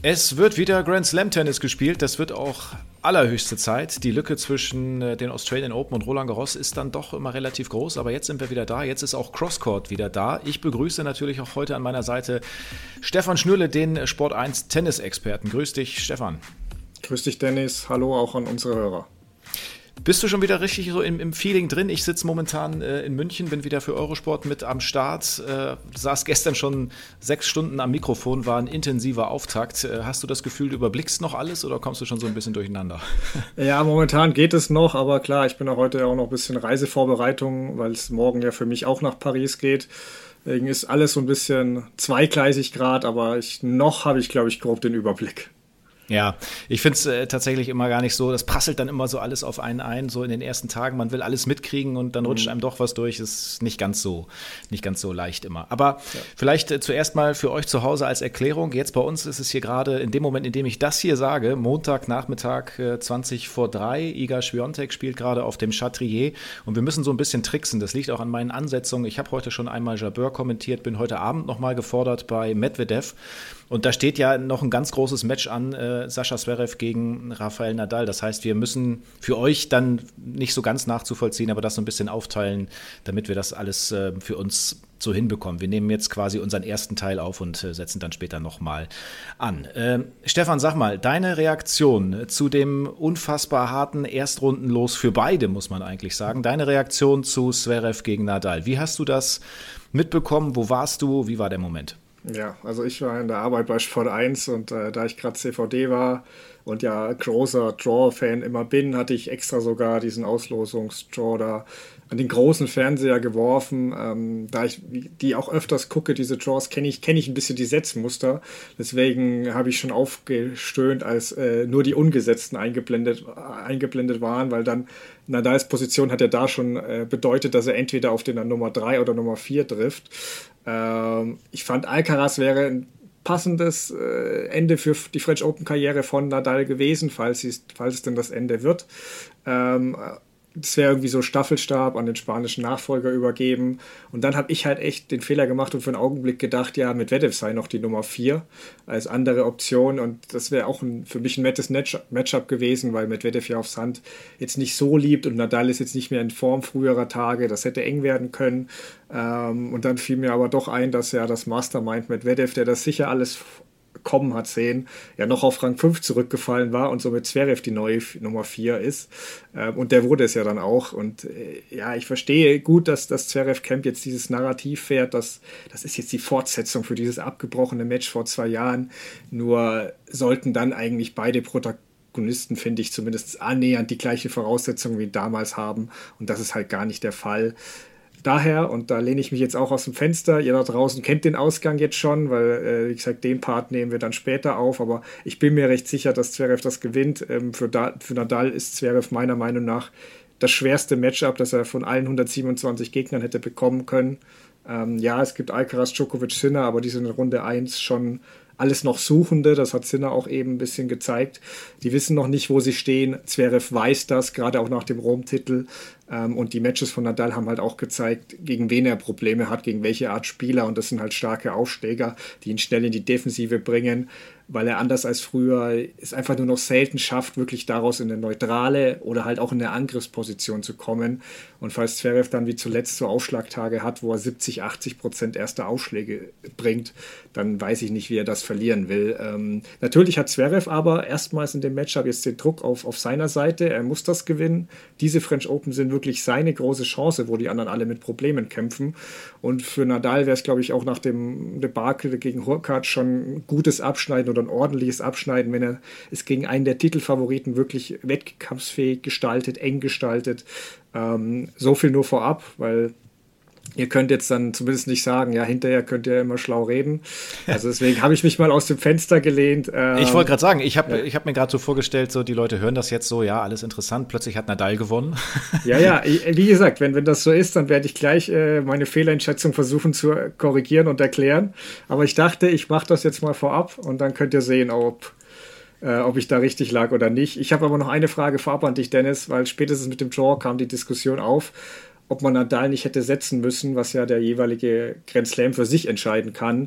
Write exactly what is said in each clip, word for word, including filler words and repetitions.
Es wird wieder Grand Slam Tennis gespielt. Das wird auch allerhöchste Zeit. Die Lücke zwischen den Australian Open und Roland Garros ist dann doch immer relativ groß. Aber jetzt sind wir wieder da. Jetzt ist auch Crosscourt wieder da. Ich begrüße natürlich auch heute an meiner Seite Stefan Schnürle, den Sport eins Tennisexperten. Grüß dich, Stefan. Grüß dich, Dennis. Hallo auch an unsere Hörer. Bist du schon wieder richtig so im, im Feeling drin? Ich sitze momentan äh, in München, bin wieder für Eurosport mit am Start. Äh, saß gestern schon sechs Stunden am Mikrofon, war ein intensiver Auftakt. Äh, hast du das Gefühl, du überblickst noch alles oder kommst du schon so ein bisschen durcheinander? Ja, momentan geht es noch, aber klar, ich bin auch heute auch noch ein bisschen Reisevorbereitung, weil es morgen ja für mich auch nach Paris geht. Deswegen ist alles so ein bisschen zweigleisig gerade, aber ich, noch habe ich, glaube ich, grob den Überblick. Ja, ich finde es äh, tatsächlich immer gar nicht so, das prasselt dann immer so alles auf einen ein, so in den ersten Tagen, man will alles mitkriegen und dann rutscht einem doch was durch, ist nicht ganz so, nicht ganz so leicht immer. Aber ja. vielleicht äh, zuerst mal für euch zu Hause als Erklärung, jetzt bei uns ist es hier gerade in dem Moment, in dem ich das hier sage, Montagnachmittag äh, zwanzig vor drei, Iga Swiatek spielt gerade auf dem Chatrier und wir müssen so ein bisschen tricksen, das liegt auch an meinen Ansetzungen, ich habe heute schon einmal Jabeur kommentiert, bin heute Abend nochmal gefordert bei Medvedev. Und da steht ja noch ein ganz großes Match an, äh, Sascha Zverev gegen Rafael Nadal. Das heißt, wir müssen für euch dann nicht so ganz nachzuvollziehen, aber das so ein bisschen aufteilen, damit wir das alles äh, für uns so hinbekommen. Wir nehmen jetzt quasi unseren ersten Teil auf und äh, setzen dann später nochmal an. Äh, Stefan, sag mal, deine Reaktion zu dem unfassbar harten Erstrundenlos für beide, muss man eigentlich sagen. Deine Reaktion zu Zverev gegen Nadal. Wie hast du das mitbekommen? Wo warst du? Wie war der Moment? Ja, also ich war in der Arbeit bei Sport eins und äh, da ich gerade C V D war und ja großer Draw-Fan immer bin, hatte ich extra sogar diesen Auslosungsdraw da an den großen Fernseher geworfen. Ähm, da ich die auch öfters gucke, diese Draws, kenne ich, kenn ich ein bisschen die Setzmuster. Deswegen habe ich schon aufgestöhnt, als äh, nur die ungesetzten eingeblendet, eingeblendet waren, weil dann Nadals Position hat ja da schon äh, bedeutet, dass er entweder auf den Nummer drei oder Nummer vier trifft. Ähm, ich fand, Alcaraz wäre ein passendes äh, Ende für die French Open-Karriere von Nadal gewesen, falls es, falls es denn das Ende wird. Ähm, Das wäre irgendwie so Staffelstab an den spanischen Nachfolger übergeben. Und dann habe ich halt echt den Fehler gemacht und für einen Augenblick gedacht, ja, Medvedev sei noch die Nummer vier als andere Option. Und das wäre auch ein, für mich ein nettes Matchup gewesen, weil Medvedev ja aufs Hand jetzt nicht so liebt und Nadal ist jetzt nicht mehr in Form früherer Tage. Das hätte eng werden können. Ähm, und dann fiel mir aber doch ein, dass ja das Mastermind Medvedev, der das sicher alles kommen hat sehen, ja noch auf Rang fünf zurückgefallen war und somit Zverev die neue Nummer vier ist. Ähm, und der wurde es ja dann auch. Und äh, ja, ich verstehe gut, dass das Zverev Camp jetzt dieses Narrativ fährt, dass das ist jetzt die Fortsetzung für dieses abgebrochene Match vor zwei Jahren. Nur sollten dann eigentlich beide Protagonisten, finde ich, zumindest annähernd die gleiche Voraussetzung wie damals haben. Und das ist halt gar nicht der Fall. Daher, und da lehne ich mich jetzt auch aus dem Fenster, ihr da draußen kennt den Ausgang jetzt schon, weil, äh, wie gesagt, den Part nehmen wir dann später auf, aber ich bin mir recht sicher, dass Zverev das gewinnt. Ähm, für, da, für Nadal ist Zverev meiner Meinung nach das schwerste Matchup, das er von allen hundertsiebenundzwanzig Gegnern hätte bekommen können. Ähm, ja, es gibt Alcaraz, Djokovic, Sinner, aber die sind in Runde eins schon alles noch Suchende, das hat Sinner auch eben ein bisschen gezeigt. Die wissen noch nicht, wo sie stehen. Zverev weiß das, gerade auch nach dem Rom-Titel. Ähm, und die Matches von Nadal haben halt auch gezeigt, gegen wen er Probleme hat, gegen welche Art Spieler. Und das sind halt starke Aufschläger, die ihn schnell in die Defensive bringen, weil er anders als früher es einfach nur noch selten schafft, wirklich daraus in eine neutrale oder halt auch in eine Angriffsposition zu kommen. Und falls Zverev dann wie zuletzt so Aufschlagtage hat, wo er siebzig, achtzig Prozent erste Aufschläge bringt, dann weiß ich nicht, wie er das verlieren will. Ähm, natürlich hat Zverev aber erstmals in dem Matchup jetzt den Druck auf, auf seiner Seite. Er muss das gewinnen. Diese French Open sind wirklich seine große Chance, wo die anderen alle mit Problemen kämpfen. Und für Nadal wäre es, glaube ich, auch nach dem Debakel gegen Hurkacz schon ein gutes Abschneiden oder ein ordentliches Abschneiden, wenn er es gegen einen der Titelfavoriten wirklich wettkampfsfähig gestaltet, eng gestaltet. Ähm, so viel nur vorab, weil ihr könnt jetzt dann zumindest nicht sagen, ja, hinterher könnt ihr immer schlau reden. Also deswegen habe ich mich mal aus dem Fenster gelehnt. Ähm, ich wollte gerade sagen, ich habe ja. ich hab mir gerade so vorgestellt, so die Leute hören das jetzt so, ja, alles interessant, plötzlich hat Nadal gewonnen. Ja, ja, wie gesagt, wenn, wenn das so ist, dann werde ich gleich äh, meine Fehleinschätzung versuchen zu korrigieren und erklären. Aber ich dachte, ich mache das jetzt mal vorab und dann könnt ihr sehen, ob Äh, ob ich da richtig lag oder nicht. Ich habe aber noch eine Frage vorab an dich, Dennis, weil spätestens mit dem Draw kam die Diskussion auf, ob man Nadal nicht hätte setzen müssen, was ja der jeweilige Grand Slam für sich entscheiden kann,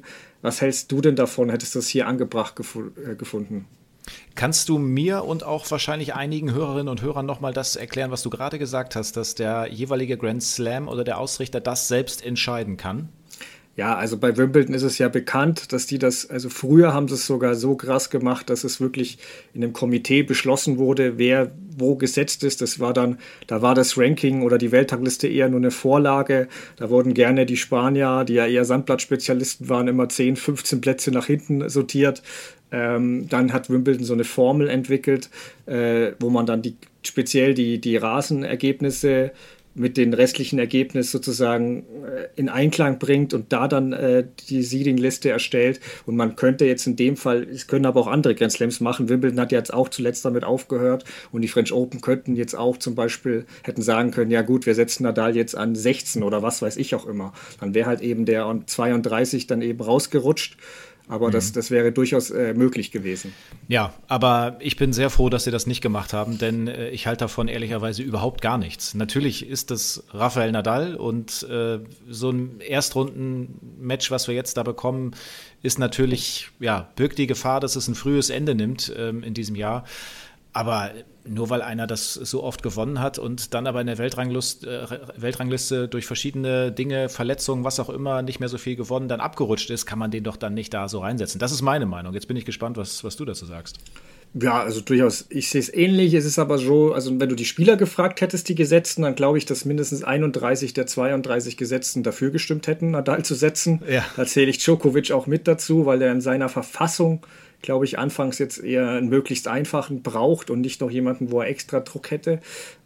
Was hältst du denn davon? Hättest du das hier angebracht gefu- äh, gefunden? Kannst du mir und auch wahrscheinlich einigen Hörerinnen und Hörern nochmal das erklären, was du gerade gesagt hast, dass der jeweilige Grand Slam oder der Ausrichter das selbst entscheiden kann? Ja, also bei Wimbledon ist es ja bekannt, dass die das, also früher haben sie es sogar so krass gemacht, dass es wirklich in einem Komitee beschlossen wurde, wer wo gesetzt ist. Das war dann, da war das Ranking oder die Weltrangliste eher nur eine Vorlage. Da wurden gerne die Spanier, die ja eher Sandblattspezialisten waren, immer zehn, fünfzehn Plätze nach hinten sortiert. Ähm, dann hat Wimbledon so eine Formel entwickelt, äh, wo man dann die, speziell die, die Rasenergebnisse mit den restlichen Ergebnissen sozusagen in Einklang bringt und da dann äh, die Seeding-Liste erstellt. Und man könnte jetzt in dem Fall, es können aber auch andere Grand Slams machen. Wimbledon hat ja jetzt auch zuletzt damit aufgehört und die French Open könnten jetzt auch zum Beispiel, hätten sagen können, ja gut, wir setzen Nadal jetzt an sechzehn oder was weiß ich auch immer. Dann wäre halt eben der an zweiunddreißig dann eben rausgerutscht. Aber das, das wäre durchaus äh, möglich gewesen. Ja, aber ich bin sehr froh, dass sie das nicht gemacht haben, denn äh, ich halte davon ehrlicherweise überhaupt gar nichts. Natürlich ist das Rafael Nadal und äh, so ein Erstrunden-Match, was wir jetzt da bekommen, ist natürlich, ja, birgt die Gefahr, dass es ein frühes Ende nimmt ähm, in diesem Jahr. Aber nur weil einer das so oft gewonnen hat und dann aber in der Weltranglist, äh, Weltrangliste durch verschiedene Dinge, Verletzungen, was auch immer, nicht mehr so viel gewonnen, dann abgerutscht ist, kann man den doch dann nicht da so reinsetzen. Das ist meine Meinung. Jetzt bin ich gespannt, was, was du dazu sagst. Ja, also durchaus. Ich sehe es ähnlich. Es ist aber so, also wenn du die Spieler gefragt hättest, die Gesetzten, dann glaube ich, dass mindestens einunddreißig der zweiunddreißig Gesetzten dafür gestimmt hätten, Nadal zu setzen. Ja. Da zähle ich Djokovic auch mit dazu, weil er in seiner Verfassung, glaube ich, anfangs jetzt eher einen möglichst einfachen braucht und nicht noch jemanden, wo er extra Druck hätte.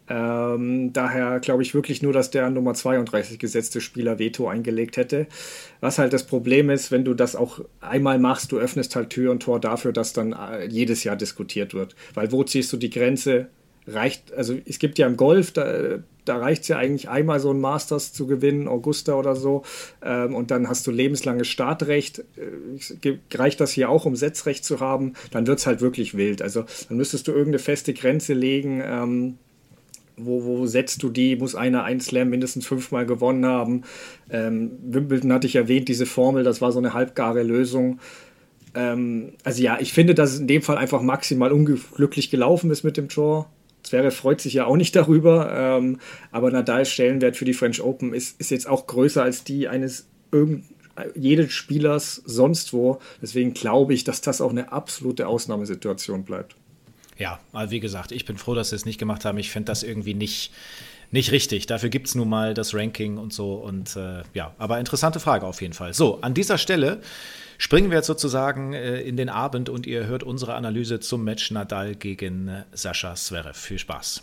Ähm, daher glaube ich wirklich nur, dass der an Nummer zweiunddreißig gesetzte Spieler Veto eingelegt hätte. Was halt das Problem ist, wenn du das auch einmal machst, du öffnest halt Tür und Tor dafür, dass dann jedes Jahr diskutiert wird. Weil wo ziehst du die Grenze? Reicht, also es gibt ja im Golf, da, da reicht es ja eigentlich einmal so ein Masters zu gewinnen, Augusta oder so, ähm, und dann hast du lebenslanges Startrecht. Äh, reicht das hier auch, um Setzrecht zu haben? Dann wird es halt wirklich wild. Also dann müsstest du irgendeine feste Grenze legen, ähm, Wo, wo setzt du die? Muss einer einen Slam mindestens fünfmal gewonnen haben? Ähm, Wimbledon hatte ich erwähnt, diese Formel, das war so eine halbgare Lösung. Ähm, also ja, ich finde, dass es in dem Fall einfach maximal unglücklich gelaufen ist mit dem Draw. Zverev freut sich ja auch nicht darüber, ähm, aber Nadals Stellenwert für die French Open ist, ist jetzt auch größer als die eines irgend, jedes Spielers sonst wo. Deswegen glaube ich, dass das auch eine absolute Ausnahmesituation bleibt. Ja, also wie gesagt, ich bin froh, dass sie es nicht gemacht haben. Ich finde das irgendwie nicht, nicht richtig. Dafür gibt es nun mal das Ranking und so. Und äh, ja, aber interessante Frage auf jeden Fall. So, an dieser Stelle springen wir jetzt sozusagen äh, in den Abend und ihr hört unsere Analyse zum Match Nadal gegen äh, Sascha Zverev. Viel Spaß.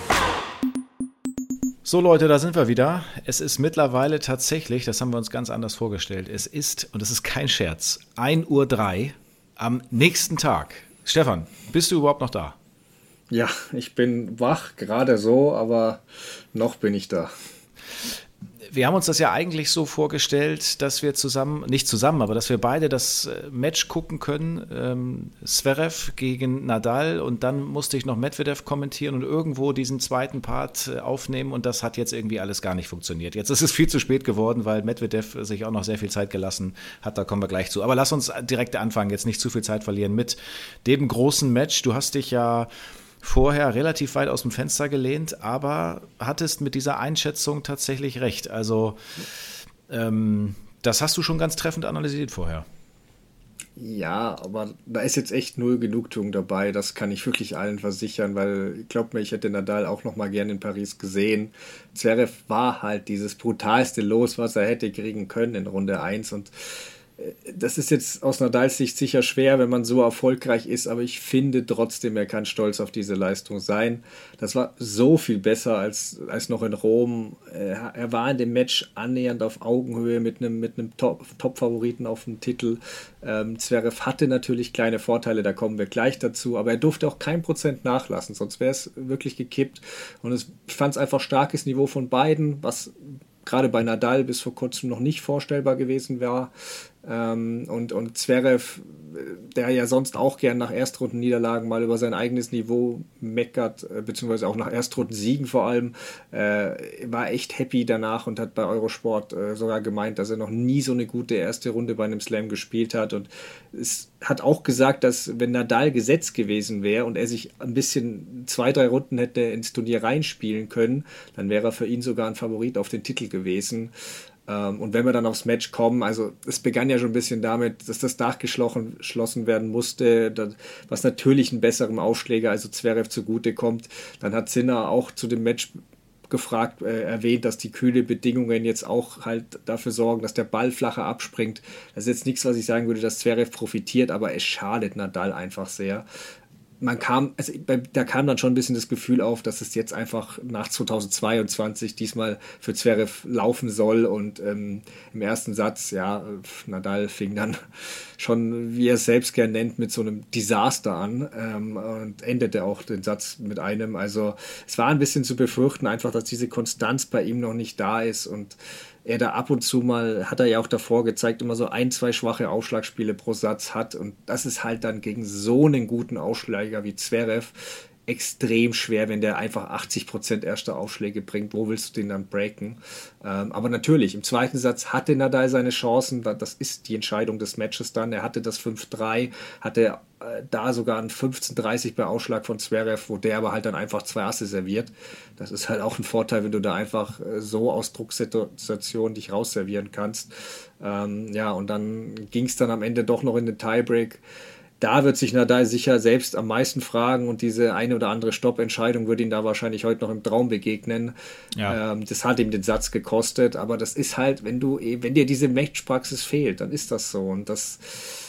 So Leute, da sind wir wieder. Es ist mittlerweile tatsächlich, das haben wir uns ganz anders vorgestellt, es ist, und es ist kein Scherz, ein Uhr drei am nächsten Tag. Stefan, bist du überhaupt noch da? Ja, ich bin wach, gerade so, aber noch bin ich da. Wir haben uns das ja eigentlich so vorgestellt, dass wir zusammen, nicht zusammen, aber dass wir beide das Match gucken können, ähm, Zverev gegen Nadal, und dann musste ich noch Medvedev kommentieren und irgendwo diesen zweiten Part aufnehmen, und das hat jetzt irgendwie alles gar nicht funktioniert. Jetzt ist es viel zu spät geworden, weil Medvedev sich auch noch sehr viel Zeit gelassen hat, da kommen wir gleich zu. Aber lass uns direkt anfangen, jetzt nicht zu viel Zeit verlieren mit dem großen Match. Du hast dich ja vorher relativ weit aus dem Fenster gelehnt, aber hattest mit dieser Einschätzung tatsächlich recht. Also ähm, das hast du schon ganz treffend analysiert vorher. Ja, aber da ist jetzt echt null Genugtuung dabei, das kann ich wirklich allen versichern, weil, glaubt mir, ich hätte Nadal auch noch mal gern in Paris gesehen. Zverev war halt dieses brutalste Los, was er hätte kriegen können in Runde eins, und das ist jetzt aus Nadals Sicht sicher schwer, wenn man so erfolgreich ist, aber ich finde trotzdem, er kann stolz auf diese Leistung sein. Das war so viel besser als, als noch in Rom. Er war in dem Match annähernd auf Augenhöhe mit einem, mit einem Top, Top-Favoriten auf dem Titel. Ähm, Zverev hatte natürlich kleine Vorteile, da kommen wir gleich dazu, aber er durfte auch kein Prozent nachlassen, sonst wäre es wirklich gekippt. Und es, ich fand es einfach starkes Niveau von beiden, was gerade bei Nadal bis vor kurzem noch nicht vorstellbar gewesen war. Ähm, und, und Zverev, der ja sonst auch gern nach Erstrundenniederlagen mal über sein eigenes Niveau meckert, äh, beziehungsweise auch nach Erstrundensiegen vor allem, äh, war echt happy danach und hat bei Eurosport äh, sogar gemeint, dass er noch nie so eine gute erste Runde bei einem Slam gespielt hat. Und es hat auch gesagt, dass wenn Nadal gesetzt gewesen wäre und er sich ein bisschen zwei, drei Runden hätte ins Turnier reinspielen können, dann wäre er für ihn sogar ein Favorit auf den Titel gewesen. Und wenn wir dann aufs Match kommen, also es begann ja schon ein bisschen damit, dass das Dach geschlossen werden musste, was natürlich einen besseren Aufschläger, also Zverev, zugute kommt. Dann hat Sinner auch zu dem Match gefragt, äh, erwähnt, dass die kühle Bedingungen jetzt auch halt dafür sorgen, dass der Ball flacher abspringt. Das ist jetzt nichts, was ich sagen würde, dass Zverev profitiert, aber es schadet Nadal einfach sehr. Man kam, also da kam dann schon ein bisschen das Gefühl auf, dass es jetzt einfach nach zweitausendzweiundzwanzig diesmal für Zverev laufen soll und ähm, im ersten Satz, ja, Nadal fing dann schon, wie er es selbst gern nennt, mit so einem Desaster an ähm, und endete auch den Satz mit einem, also es war ein bisschen zu befürchten einfach, dass diese Konstanz bei ihm noch nicht da ist und er da ab und zu mal, hat er ja auch davor gezeigt, immer so ein, zwei schwache Aufschlagspiele pro Satz hat und das ist halt dann gegen so einen guten Aufschläger wie Zverev extrem schwer, wenn der einfach achtzig Prozent erste Aufschläge bringt. Wo willst du den dann breaken? Ähm, aber natürlich, im zweiten Satz hatte Nadal seine Chancen. Das ist die Entscheidung des Matches dann. Er hatte das fünf drei, hatte äh, da sogar ein fünfzehn dreißig bei Ausschlag von Zverev, wo der aber halt dann einfach zwei Asse serviert. Das ist halt auch ein Vorteil, wenn du da einfach äh, so aus Drucksituationen dich rausservieren kannst. Ähm, ja, und dann ging es dann am Ende doch noch in den Tiebreak. Da wird sich Nadal sicher selbst am meisten fragen und diese eine oder andere Stoppentscheidung würde ihn da wahrscheinlich heute noch im Traum begegnen. Ja. Ähm, das hat ihm den Satz gekostet, aber das ist halt, wenn du, wenn dir diese Matchpraxis fehlt, dann ist das so und das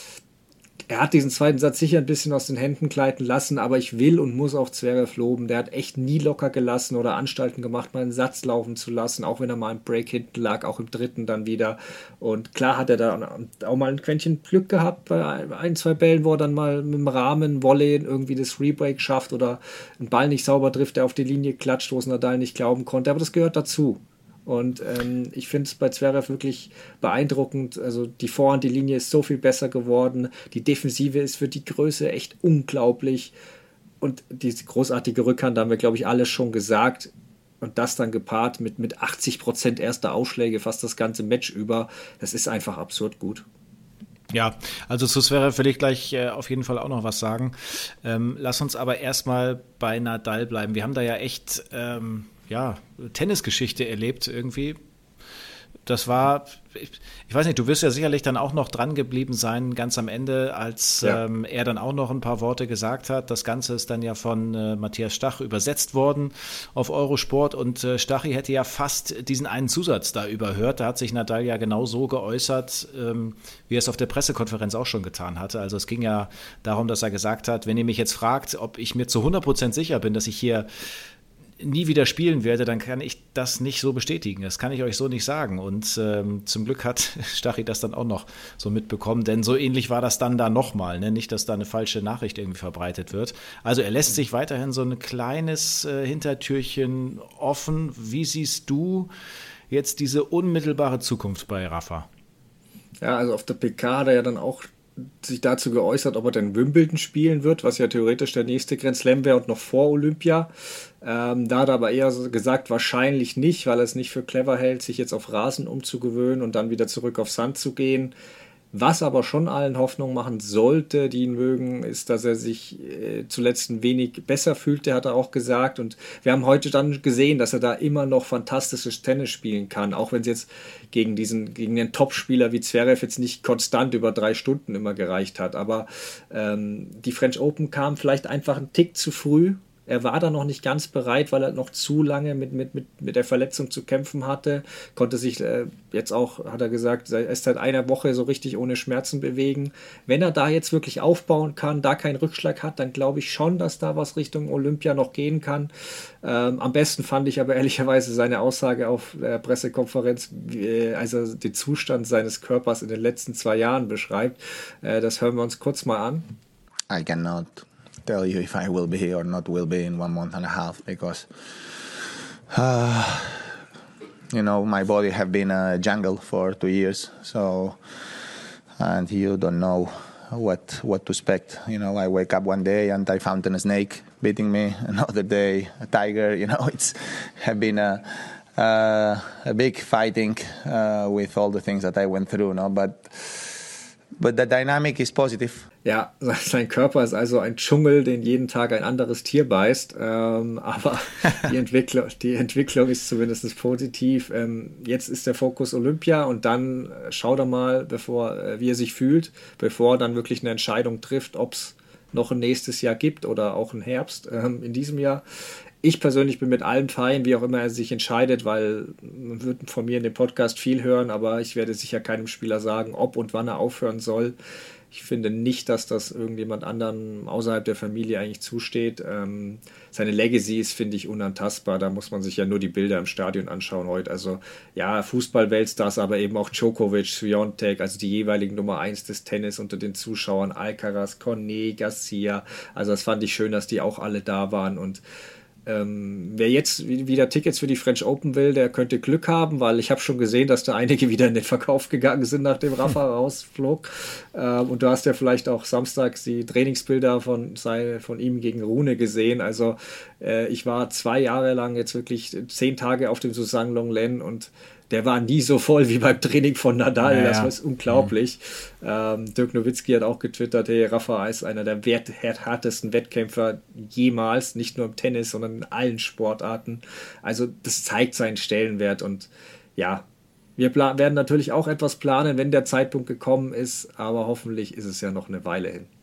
er hat diesen zweiten Satz sicher ein bisschen aus den Händen gleiten lassen, aber ich will und muss auch Zverev loben. Der hat echt nie locker gelassen oder Anstalten gemacht, mal einen Satz laufen zu lassen, auch wenn er mal im Break hinten lag, auch im dritten dann wieder. Und klar hat er da auch mal ein Quäntchen Glück gehabt bei ein, zwei Bällen, wo er dann mal mit dem Rahmen, Volley irgendwie das Rebreak schafft oder einen Ball nicht sauber trifft, der auf die Linie klatscht, wo es Nadal nicht glauben konnte. Aber das gehört dazu. Und ähm, ich finde es bei Zverev wirklich beeindruckend. Also die Vorhand, die Linie ist so viel besser geworden. Die Defensive ist für die Größe echt unglaublich. Und diese großartige Rückhand, da haben wir, glaube ich, alles schon gesagt. Und das dann gepaart mit, mit achtzig Prozent erster Ausschläge, fast das ganze Match über. Das ist einfach absurd gut. Ja, also zu Zverev will ich gleich äh, auf jeden Fall auch noch was sagen. Ähm, lass uns aber erstmal bei Nadal bleiben. Wir haben da ja echt... Ähm ja, Tennisgeschichte erlebt irgendwie. Das war, ich, ich weiß nicht, du wirst ja sicherlich dann auch noch dran geblieben sein, ganz am Ende, als ja. ähm, er dann auch noch ein paar Worte gesagt hat. Das Ganze ist dann ja von äh, Matthias Stach übersetzt worden auf Eurosport und äh, Stachi hätte ja fast diesen einen Zusatz da überhört. Da hat sich Nadal ja genau so geäußert, ähm, wie er es auf der Pressekonferenz auch schon getan hatte. Also es ging ja darum, dass er gesagt hat, wenn ihr mich jetzt fragt, ob ich mir zu hundert Prozent sicher bin, dass ich hier nie wieder spielen werde, dann kann ich das nicht so bestätigen. Das kann ich euch so nicht sagen. Und ähm, zum Glück hat Stachi das dann auch noch so mitbekommen, denn so ähnlich war das dann da nochmal. Ne? Nicht, dass da eine falsche Nachricht irgendwie verbreitet wird. Also er lässt sich weiterhin so ein kleines äh, Hintertürchen offen. Wie siehst du jetzt diese unmittelbare Zukunft bei Rafa? Ja, also auf der P K hat er ja dann auch sich dazu geäußert, ob er denn Wimbledon spielen wird, was ja theoretisch der nächste Grand Slam wäre und noch vor Olympia. Ähm, da hat er aber eher gesagt, wahrscheinlich nicht, weil er es nicht für clever hält, sich jetzt auf Rasen umzugewöhnen und dann wieder zurück auf Sand zu gehen. Was aber schon allen Hoffnung machen sollte, die ihn mögen, ist, dass er sich äh, zuletzt ein wenig besser fühlte, hat er auch gesagt. Und wir haben heute dann gesehen, dass er da immer noch fantastisches Tennis spielen kann, auch wenn es jetzt gegen diesen gegen den Topspieler wie Zverev jetzt nicht konstant über drei Stunden immer gereicht hat. Aber ähm, die French Open kam vielleicht einfach einen Tick zu früh. Er war da noch nicht ganz bereit, weil er noch zu lange mit, mit, mit, mit der Verletzung zu kämpfen hatte. Konnte sich äh, jetzt auch, hat er gesagt, erst seit einer Woche so richtig ohne Schmerzen bewegen. Wenn er da jetzt wirklich aufbauen kann, da keinen Rückschlag hat, dann glaube ich schon, dass da was Richtung Olympia noch gehen kann. Ähm, am besten fand ich aber ehrlicherweise seine Aussage auf der Pressekonferenz, äh, als er den Zustand seines Körpers in den letzten zwei Jahren beschreibt. Äh, das hören wir uns kurz mal an. I cannot tell you if I will be here or not will be in one month and a half because uh, you know my body have been a jungle for two years, so and you don't know what what to expect. You know, I wake up one day and I found a snake beating me. Another day, a tiger. You know, it's have been a uh, a big fighting uh, with all the things that I went through. No, but but the dynamic is positive. Ja, sein Körper ist also ein Dschungel, den jeden Tag ein anderes Tier beißt. Ähm, aber die Entwicklung, die Entwicklung ist zumindest positiv. Ähm, jetzt ist der Fokus Olympia und dann äh, schaut er mal, bevor, äh, wie er sich fühlt, bevor er dann wirklich eine Entscheidung trifft, ob es noch ein nächstes Jahr gibt oder auch ein Herbst ähm, in diesem Jahr. Ich persönlich bin mit allem fein, wie auch immer er sich entscheidet, weil man wird von mir in dem Podcast viel hören, aber ich werde sicher keinem Spieler sagen, ob und wann er aufhören soll. Ich finde nicht, dass das irgendjemand anderen außerhalb der Familie eigentlich zusteht. Ähm, seine Legacy ist, finde ich, unantastbar. Da muss man sich ja nur die Bilder im Stadion anschauen heute. Also ja, Fußball-Weltstars, aber eben auch Djokovic, Swiatek, also die jeweiligen Nummer eins des Tennis unter den Zuschauern, Alcaraz, Cornet, Garcia. Also das fand ich schön, dass die auch alle da waren. Und Ähm, wer jetzt wieder Tickets für die French Open will, der könnte Glück haben, weil ich habe schon gesehen, dass da einige wieder in den Verkauf gegangen sind, nachdem Rafa rausflog. Ähm, und du hast ja vielleicht auch samstags die Trainingsbilder von, von ihm gegen Rune gesehen. Also äh, ich war zwei Jahre lang jetzt wirklich zehn Tage auf dem Susan Longlen und der war nie so voll wie beim Training von Nadal. Ja, das war ja. unglaublich. Mhm. Ähm, Dirk Nowitzki hat auch getwittert, hey, Rafa ist einer der wert- härtesten Wettkämpfer jemals, nicht nur im Tennis, sondern in allen Sportarten. Also das zeigt seinen Stellenwert und ja, wir pla- werden natürlich auch etwas planen, wenn der Zeitpunkt gekommen ist, aber hoffentlich ist es ja noch eine Weile hin.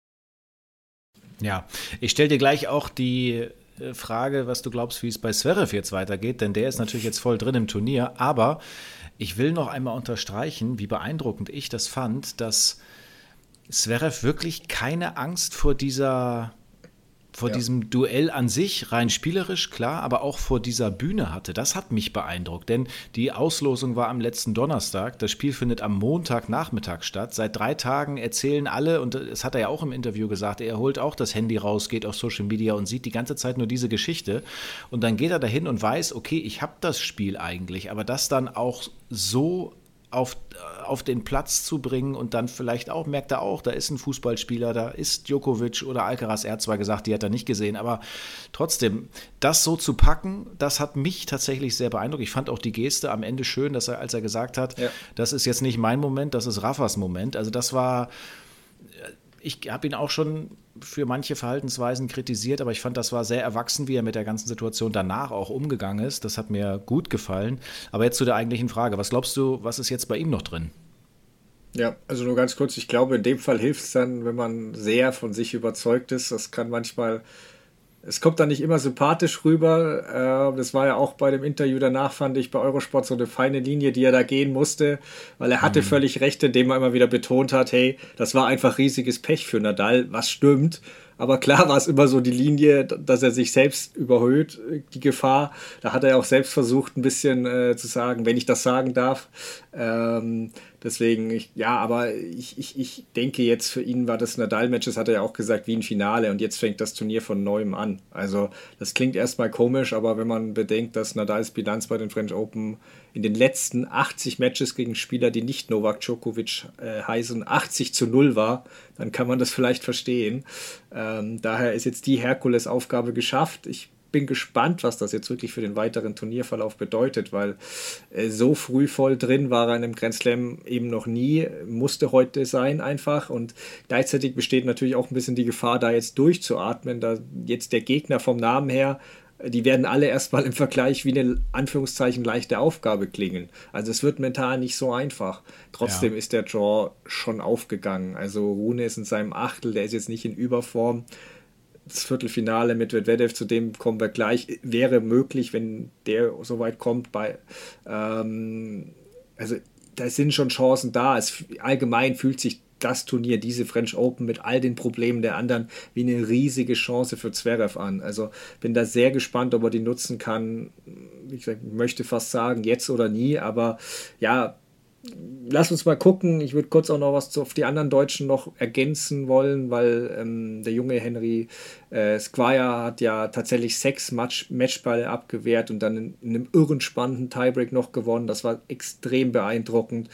Ja, ich stelle dir gleich auch die Frage, was du glaubst, wie es bei Zverev jetzt weitergeht, denn der ist natürlich jetzt voll drin im Turnier, aber ich will noch einmal unterstreichen, wie beeindruckend ich das fand, dass Zverev wirklich keine Angst vor dieser vor ja. diesem Duell an sich, rein spielerisch, klar, aber auch vor dieser Bühne hatte. Das hat mich beeindruckt, denn die Auslosung war am letzten Donnerstag, das Spiel findet am Montagnachmittag statt. Seit drei Tagen erzählen alle, und das hat er ja auch im Interview gesagt, er holt auch das Handy raus, geht auf Social Media und sieht die ganze Zeit nur diese Geschichte. Und dann geht er dahin und weiß, okay, ich habe das Spiel eigentlich, aber das dann auch so Auf, auf den Platz zu bringen und dann vielleicht auch, merkt er auch, da ist ein Fußballspieler, da ist Djokovic oder Alcaraz, er hat zwar gesagt, die hat er nicht gesehen, aber trotzdem, das so zu packen, das hat mich tatsächlich sehr beeindruckt. Ich fand auch die Geste am Ende schön, dass er, als er gesagt hat, ja. das ist jetzt nicht mein Moment, das ist Rafas Moment. Also das war, ich habe ihn auch schon für manche Verhaltensweisen kritisiert, aber ich fand, das war sehr erwachsen, wie er mit der ganzen Situation danach auch umgegangen ist. Das hat mir gut gefallen. Aber jetzt zu der eigentlichen Frage. Was glaubst du, was ist jetzt bei ihm noch drin? Ja, also nur ganz kurz. Ich glaube, in dem Fall hilft es dann, wenn man sehr von sich überzeugt ist. Das kann manchmal... Es kommt dann nicht immer sympathisch rüber. Das war ja auch bei dem Interview danach, fand ich, bei Eurosport so eine feine Linie, die er da gehen musste, weil er hatte mhm. völlig recht, indem er immer wieder betont hat, hey, das war einfach riesiges Pech für Nadal, was stimmt. Aber klar war es immer so die Linie, dass er sich selbst überhöht, die Gefahr. Da hat er auch selbst versucht, ein bisschen äh, zu sagen, wenn ich das sagen darf. Ähm, deswegen, ich, ja, aber ich, ich, ich denke jetzt, für ihn war das Nadal-Match, das hat er ja auch gesagt, wie ein Finale. Und jetzt fängt das Turnier von neuem an. Also das klingt erstmal komisch, aber wenn man bedenkt, dass Nadals Bilanz bei den French Open in den letzten achtzig Matches gegen Spieler, die nicht Novak Djokovic äh, heißen, achtzig zu null war, dann kann man das vielleicht verstehen. Ähm, daher ist jetzt die Herkulesaufgabe geschafft. Ich bin gespannt, was das jetzt wirklich für den weiteren Turnierverlauf bedeutet, weil äh, so früh voll drin war er in einem Grand Slam eben noch nie, musste heute sein einfach, und gleichzeitig besteht natürlich auch ein bisschen die Gefahr, da jetzt durchzuatmen, da jetzt der Gegner vom Namen her, die werden alle erstmal im Vergleich wie eine Anführungszeichen leichte Aufgabe klingen. Also es wird mental nicht so einfach. Trotzdem ja. ist der Draw schon aufgegangen. Also Rune ist in seinem Achtel, der ist jetzt nicht in Überform. Das Viertelfinale mit Medvedev, zu dem kommen wir gleich, wäre möglich, wenn der so weit kommt. Bei, ähm, also da sind schon Chancen da. Es, allgemein fühlt sich das Turnier, diese French Open mit all den Problemen der anderen, wie eine riesige Chance für Zverev an. Also bin da sehr gespannt, ob er die nutzen kann. Wie gesagt, ich möchte fast sagen, jetzt oder nie, aber ja, lass uns mal gucken. Ich würde kurz auch noch was auf die anderen Deutschen noch ergänzen wollen, weil ähm, der junge Henry äh, Squire hat ja tatsächlich sechs Match- Matchbälle abgewehrt und dann in, in einem irren spannenden Tiebreak noch gewonnen. Das war extrem beeindruckend.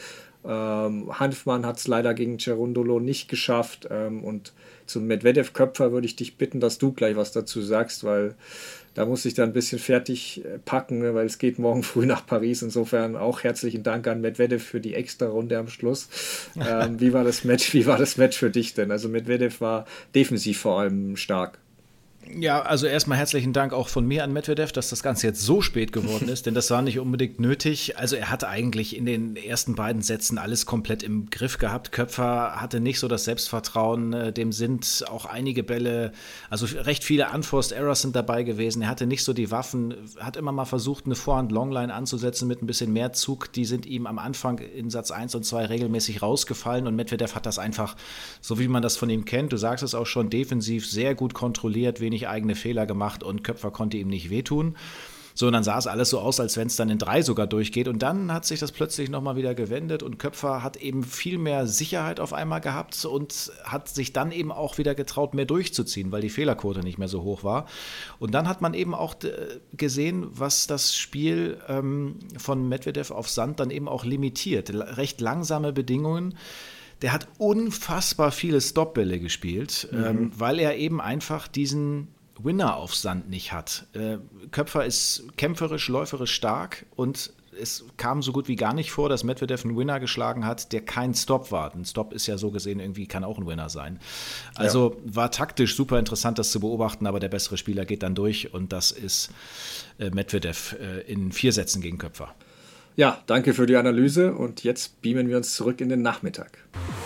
Ähm, Hanfmann hat es leider gegen Cerundolo nicht geschafft. Ähm, und zum Medvedev-Köpfer würde ich dich bitten, dass du gleich was dazu sagst, weil da muss ich dann ein bisschen fertig packen, ne, weil es geht morgen früh nach Paris. Insofern auch herzlichen Dank an Medvedev für die Extra-Runde am Schluss. Ähm, wie war das Match? Wie war das Match für dich denn? Also Medvedev war defensiv vor allem stark. Ja, also erstmal herzlichen Dank auch von mir an Medvedev, dass das Ganze jetzt so spät geworden ist, denn das war nicht unbedingt nötig. Also er hatte eigentlich in den ersten beiden Sätzen alles komplett im Griff gehabt. Köpfer hatte nicht so das Selbstvertrauen, dem sind auch einige Bälle, also recht viele Unforced Errors sind dabei gewesen. Er hatte nicht so die Waffen, hat immer mal versucht, eine Vorhand-Longline anzusetzen mit ein bisschen mehr Zug. Die sind ihm am Anfang in Satz eins und zwei regelmäßig rausgefallen und Medvedev hat das einfach, so wie man das von ihm kennt, du sagst es auch schon, defensiv sehr gut kontrolliert, wenig eigene Fehler gemacht und Köpfer konnte ihm nicht wehtun. So, und dann sah es alles so aus, als wenn es dann in drei sogar durchgeht. Und dann hat sich das plötzlich nochmal wieder gewendet und Köpfer hat eben viel mehr Sicherheit auf einmal gehabt und hat sich dann eben auch wieder getraut, mehr durchzuziehen, weil die Fehlerquote nicht mehr so hoch war. Und dann hat man eben auch gesehen, was das Spiel ähm, von Medvedev auf Sand dann eben auch limitiert. Recht langsame Bedingungen. Der hat unfassbar viele Stopbälle gespielt, mhm. ähm, weil er eben einfach diesen Winner auf Sand nicht hat. Äh, Köpfer ist kämpferisch, läuferisch stark und es kam so gut wie gar nicht vor, dass Medvedev einen Winner geschlagen hat, der kein Stop war. Ein Stop ist ja so gesehen irgendwie, kann auch ein Winner sein. Also ja. War taktisch super interessant, das zu beobachten, aber der bessere Spieler geht dann durch und das ist äh, Medvedev äh, in vier Sätzen gegen Köpfer. Ja, danke für die Analyse und jetzt beamen wir uns zurück in den Nachmittag.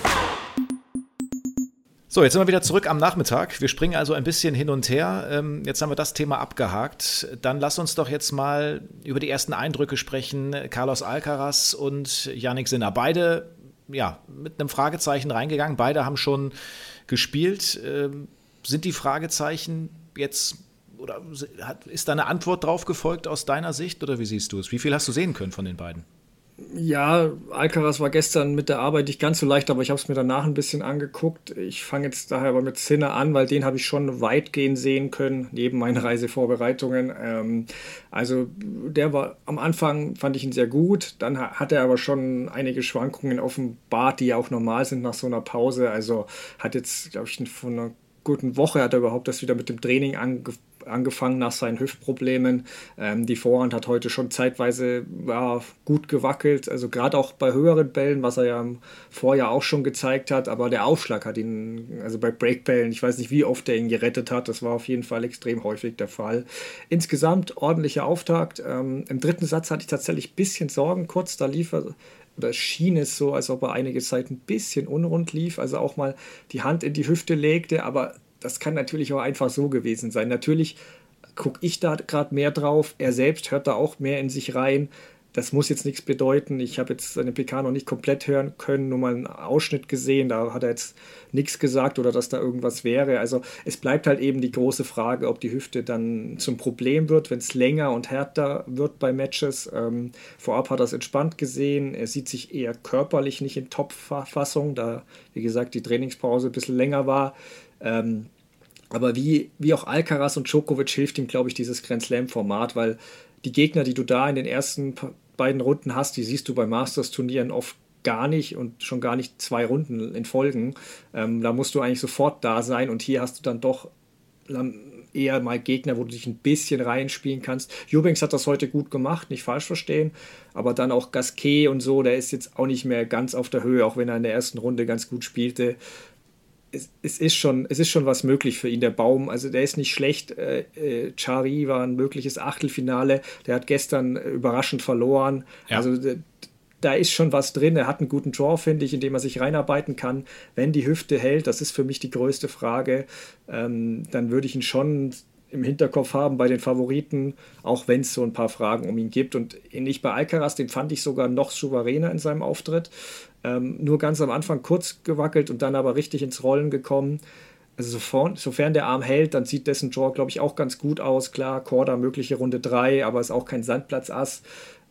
So, jetzt sind wir wieder zurück am Nachmittag. Wir springen also ein bisschen hin und her. Ähm, jetzt haben wir das Thema abgehakt. Dann lass uns doch jetzt mal über die ersten Eindrücke sprechen. Carlos Alcaraz und Jannik Sinner. Beide ja, mit einem Fragezeichen reingegangen. Beide haben schon gespielt. Ähm, sind die Fragezeichen jetzt, oder ist da eine Antwort drauf gefolgt aus deiner Sicht? Oder wie siehst du es? Wie viel hast du sehen können von den beiden? Ja, Alcaraz war gestern mit der Arbeit nicht ganz so leicht, aber ich habe es mir danach ein bisschen angeguckt. Ich fange jetzt daher aber mit Sinner an, weil den habe ich schon weitgehend sehen können, neben meinen Reisevorbereitungen. Ähm, also der war am Anfang, fand ich ihn sehr gut. Dann hat er aber schon einige Schwankungen offenbart, die ja auch normal sind nach so einer Pause. Also hat jetzt, glaube ich, von einer guten Woche hat er überhaupt das wieder mit dem Training angefangen. angefangen nach seinen Hüftproblemen. Ähm, die Vorhand hat heute schon zeitweise ja, gut gewackelt, also gerade auch bei höheren Bällen, was er ja im Vorjahr auch schon gezeigt hat, aber der Aufschlag hat ihn, also bei Breakbällen, ich weiß nicht, wie oft er ihn gerettet hat, das war auf jeden Fall extrem häufig der Fall. Insgesamt ordentlicher Auftakt. Ähm, im dritten Satz hatte ich tatsächlich ein bisschen Sorgen kurz, da lief er oder schien es so, als ob er einige Zeit ein bisschen unrund lief, also auch mal die Hand in die Hüfte legte, aber das kann natürlich auch einfach so gewesen sein. Natürlich gucke ich da gerade mehr drauf. Er selbst hört da auch mehr in sich rein. Das muss jetzt nichts bedeuten. Ich habe jetzt seine P K noch nicht komplett hören können, nur mal einen Ausschnitt gesehen. Da hat er jetzt nichts gesagt oder dass da irgendwas wäre. Also es bleibt halt eben die große Frage, ob die Hüfte dann zum Problem wird, wenn es länger und härter wird bei Matches. Ähm, vorab hat er es entspannt gesehen. Er sieht sich eher körperlich nicht in Top-Verfassung, da, wie gesagt, die Trainingspause ein bisschen länger war. Ähm, aber wie, wie auch Alcaraz und Djokovic hilft ihm, glaube ich, dieses Grand Slam-Format, weil die Gegner, die du da in den ersten beiden Runden hast, die siehst du bei Masters-Turnieren oft gar nicht und schon gar nicht zwei Runden in Folgen. Ähm, da musst du eigentlich sofort da sein und hier hast du dann doch eher mal Gegner, wo du dich ein bisschen reinspielen kannst. Eubanks hat das heute gut gemacht, nicht falsch verstehen, aber dann auch Gasquet und so, der ist jetzt auch nicht mehr ganz auf der Höhe, auch wenn er in der ersten Runde ganz gut spielte. Es, es, ist schon, es ist schon was möglich für ihn, der Baum. Also der ist nicht schlecht. Äh, äh, Chari war ein mögliches Achtelfinale. Der hat gestern äh, überraschend verloren. Ja. Also de, da ist schon was drin. Er hat einen guten Draw, finde ich, in dem er sich reinarbeiten kann. Wenn die Hüfte hält, das ist für mich die größte Frage, ähm, dann würde ich ihn schon im Hinterkopf haben bei den Favoriten, auch wenn es so ein paar Fragen um ihn gibt. Und ähnlich bei Alcaraz, den fand ich sogar noch souveräner in seinem Auftritt. Ähm, nur ganz am Anfang kurz gewackelt und dann aber richtig ins Rollen gekommen. Also sofern, sofern der Arm hält, dann sieht dessen Draw, glaube ich, auch ganz gut aus. Klar, Korda mögliche Runde drei, aber ist auch kein Sandplatz-Ass.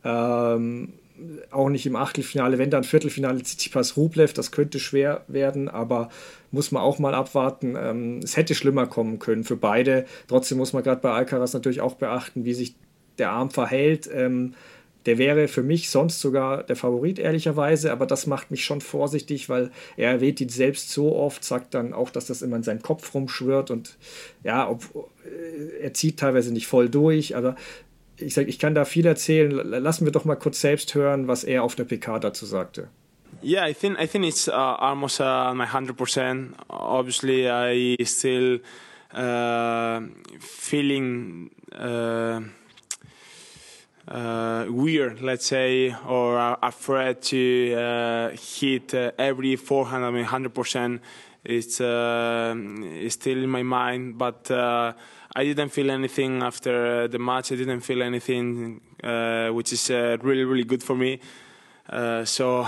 Ähm, auch nicht im Achtelfinale, wenn dann Viertelfinale Tsitsipas Rublev, das könnte schwer werden, aber muss man auch mal abwarten. Ähm, es hätte schlimmer kommen können für beide. Trotzdem muss man gerade bei Alcaraz natürlich auch beachten, wie sich der Arm verhält. Ähm, der wäre für mich sonst sogar der Favorit, ehrlicherweise, aber das macht mich schon vorsichtig, weil er erwähnt ihn selbst so oft, sagt dann auch, dass das immer in seinem Kopf rumschwirrt und ja, ob, er zieht teilweise nicht voll durch, aber ich sage, ich kann da viel erzählen. Lassen wir doch mal kurz selbst hören, was er auf der P K dazu sagte. Yeah, I think I think it's uh, almost uh, my one hundred percent. Obviously, I still uh, feeling uh, uh, weird, let's say, or uh, afraid to uh, hit uh, every forehand. I mean, one hundred percent. It's uh, it's still in my mind, but uh, I didn't feel anything after the match. I didn't feel anything, uh, which is uh, really really good for me. Uh, so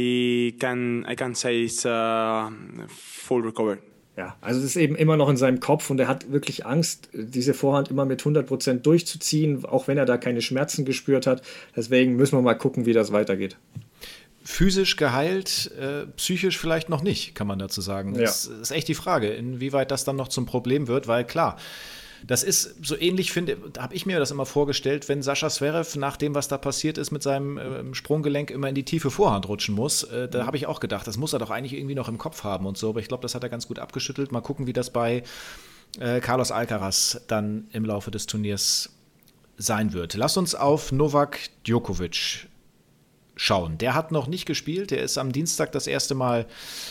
I can I can say it's uh, full recovered. Ja, also es ist eben immer noch in seinem Kopf und er hat wirklich Angst, diese Vorhand immer mit hundert Prozent durchzuziehen, auch wenn er da keine Schmerzen gespürt hat. Deswegen müssen wir mal gucken, wie das weitergeht. Physisch geheilt, äh, psychisch vielleicht noch nicht, kann man dazu sagen. Das ja. ist echt die Frage, inwieweit das dann noch zum Problem wird, weil klar, das ist so ähnlich, finde, habe ich mir das immer vorgestellt, wenn Sascha Zverev nach dem, was da passiert ist, mit seinem äh, Sprunggelenk immer in die tiefe Vorhand rutschen muss. Äh, da habe ich auch gedacht, das muss er doch eigentlich irgendwie noch im Kopf haben und so. Aber ich glaube, das hat er ganz gut abgeschüttelt. Mal gucken, wie das bei äh, Carlos Alcaraz dann im Laufe des Turniers sein wird. Lass uns auf Novak Djokovic schauen. Der hat noch nicht gespielt. Der ist am Dienstag das erste Mal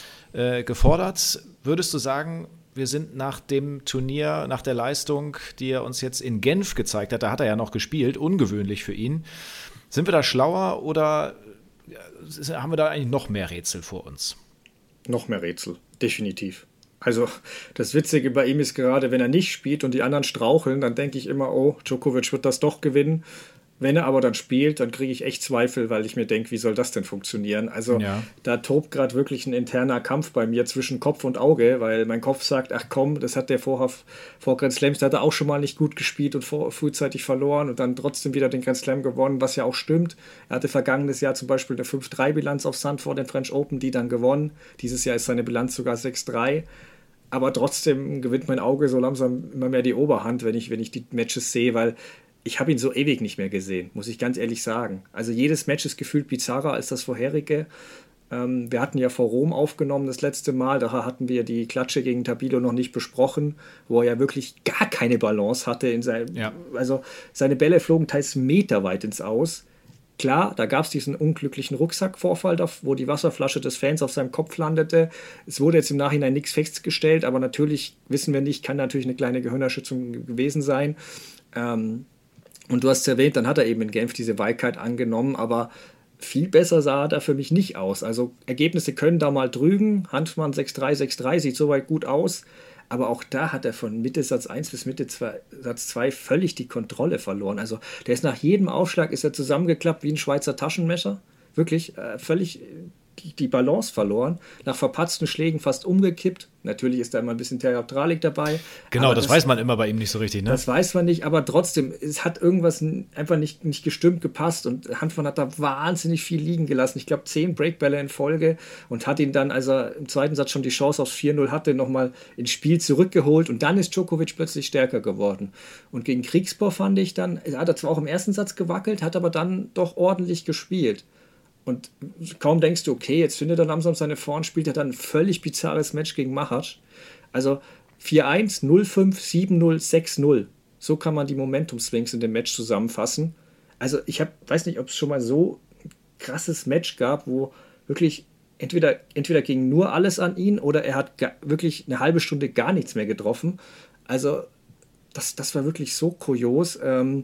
äh, gefordert. Würdest du sagen, wir sind nach dem Turnier, nach der Leistung, die er uns jetzt in Genf gezeigt hat, da hat er ja noch gespielt, ungewöhnlich für ihn. Sind wir da schlauer oder haben wir da eigentlich noch mehr Rätsel vor uns? Noch mehr Rätsel, definitiv. Also das Witzige bei ihm ist gerade, wenn er nicht spielt und die anderen straucheln, dann denke ich immer, oh, Djokovic wird das doch gewinnen. Wenn er aber dann spielt, dann kriege ich echt Zweifel, weil ich mir denke, wie soll das denn funktionieren? Also ja. Da tobt gerade wirklich ein interner Kampf bei mir zwischen Kopf und Auge, weil mein Kopf sagt, ach komm, das hat der vor, vor Grand Slams, da hat er auch schon mal nicht gut gespielt und vor, frühzeitig verloren und dann trotzdem wieder den Grand Slam gewonnen, was ja auch stimmt. Er hatte vergangenes Jahr zum Beispiel eine fünf drei Bilanz auf Sand vor den French Open, die dann gewonnen. Dieses Jahr ist seine Bilanz sogar sechs drei. Aber trotzdem gewinnt mein Auge so langsam immer mehr die Oberhand, wenn ich, wenn ich die Matches sehe, weil ich habe ihn so ewig nicht mehr gesehen, muss ich ganz ehrlich sagen. Also jedes Match ist gefühlt bizarrer als das vorherige. Ähm, wir hatten ja vor Rom aufgenommen das letzte Mal, da hatten wir die Klatsche gegen Tabilo noch nicht besprochen, wo er ja wirklich gar keine Balance hatte. In seinem, ja. Also seine Bälle flogen teils meterweit ins Aus. Klar, da gab es diesen unglücklichen Rucksackvorfall, wo die Wasserflasche des Fans auf seinem Kopf landete. Es wurde jetzt im Nachhinein nichts festgestellt, aber natürlich, wissen wir nicht, kann natürlich eine kleine Gehirnerschütterung gewesen sein. Ähm, Und du hast es erwähnt, dann hat er eben in Genf diese Wildcard angenommen, aber viel besser sah er da für mich nicht aus. Also Ergebnisse können da mal trügen. Hanfmann sechs drei, sechs drei sieht soweit gut aus, aber auch da hat er von Mitte Satz eins bis Mitte zwei, Satz zwei völlig die Kontrolle verloren. Also der ist nach jedem Aufschlag ist er zusammengeklappt wie ein Schweizer Taschenmesser. Wirklich äh, völlig die Balance verloren, nach verpatzten Schlägen fast umgekippt. Natürlich ist da immer ein bisschen Theatralik dabei. Genau, das, das weiß man immer bei ihm nicht so richtig, ne? Das weiß man nicht, aber trotzdem, es hat irgendwas einfach nicht, nicht gestimmt, gepasst und Hanfmann hat da wahnsinnig viel liegen gelassen. Ich glaube, zehn Breakbälle in Folge und hat ihn dann, als er im zweiten Satz schon die Chance aufs vier null hatte, nochmal ins Spiel zurückgeholt und dann ist Djokovic plötzlich stärker geworden. Und gegen Kriegsbauer fand ich dann, hat er zwar auch im ersten Satz gewackelt, hat aber dann doch ordentlich gespielt. Und kaum denkst du, okay, jetzt findet er langsam seine Form, spielt er dann ein völlig bizarres Match gegen Machac. Also vier eins, null fünf, sieben null, sechs null. So kann man die Momentum-Swings in dem Match zusammenfassen. Also ich hab, weiß nicht, ob es schon mal so ein krasses Match gab, wo wirklich entweder, entweder ging nur alles an ihn oder er hat ga, wirklich eine halbe Stunde gar nichts mehr getroffen. Also das, das war wirklich so kurios. Ähm,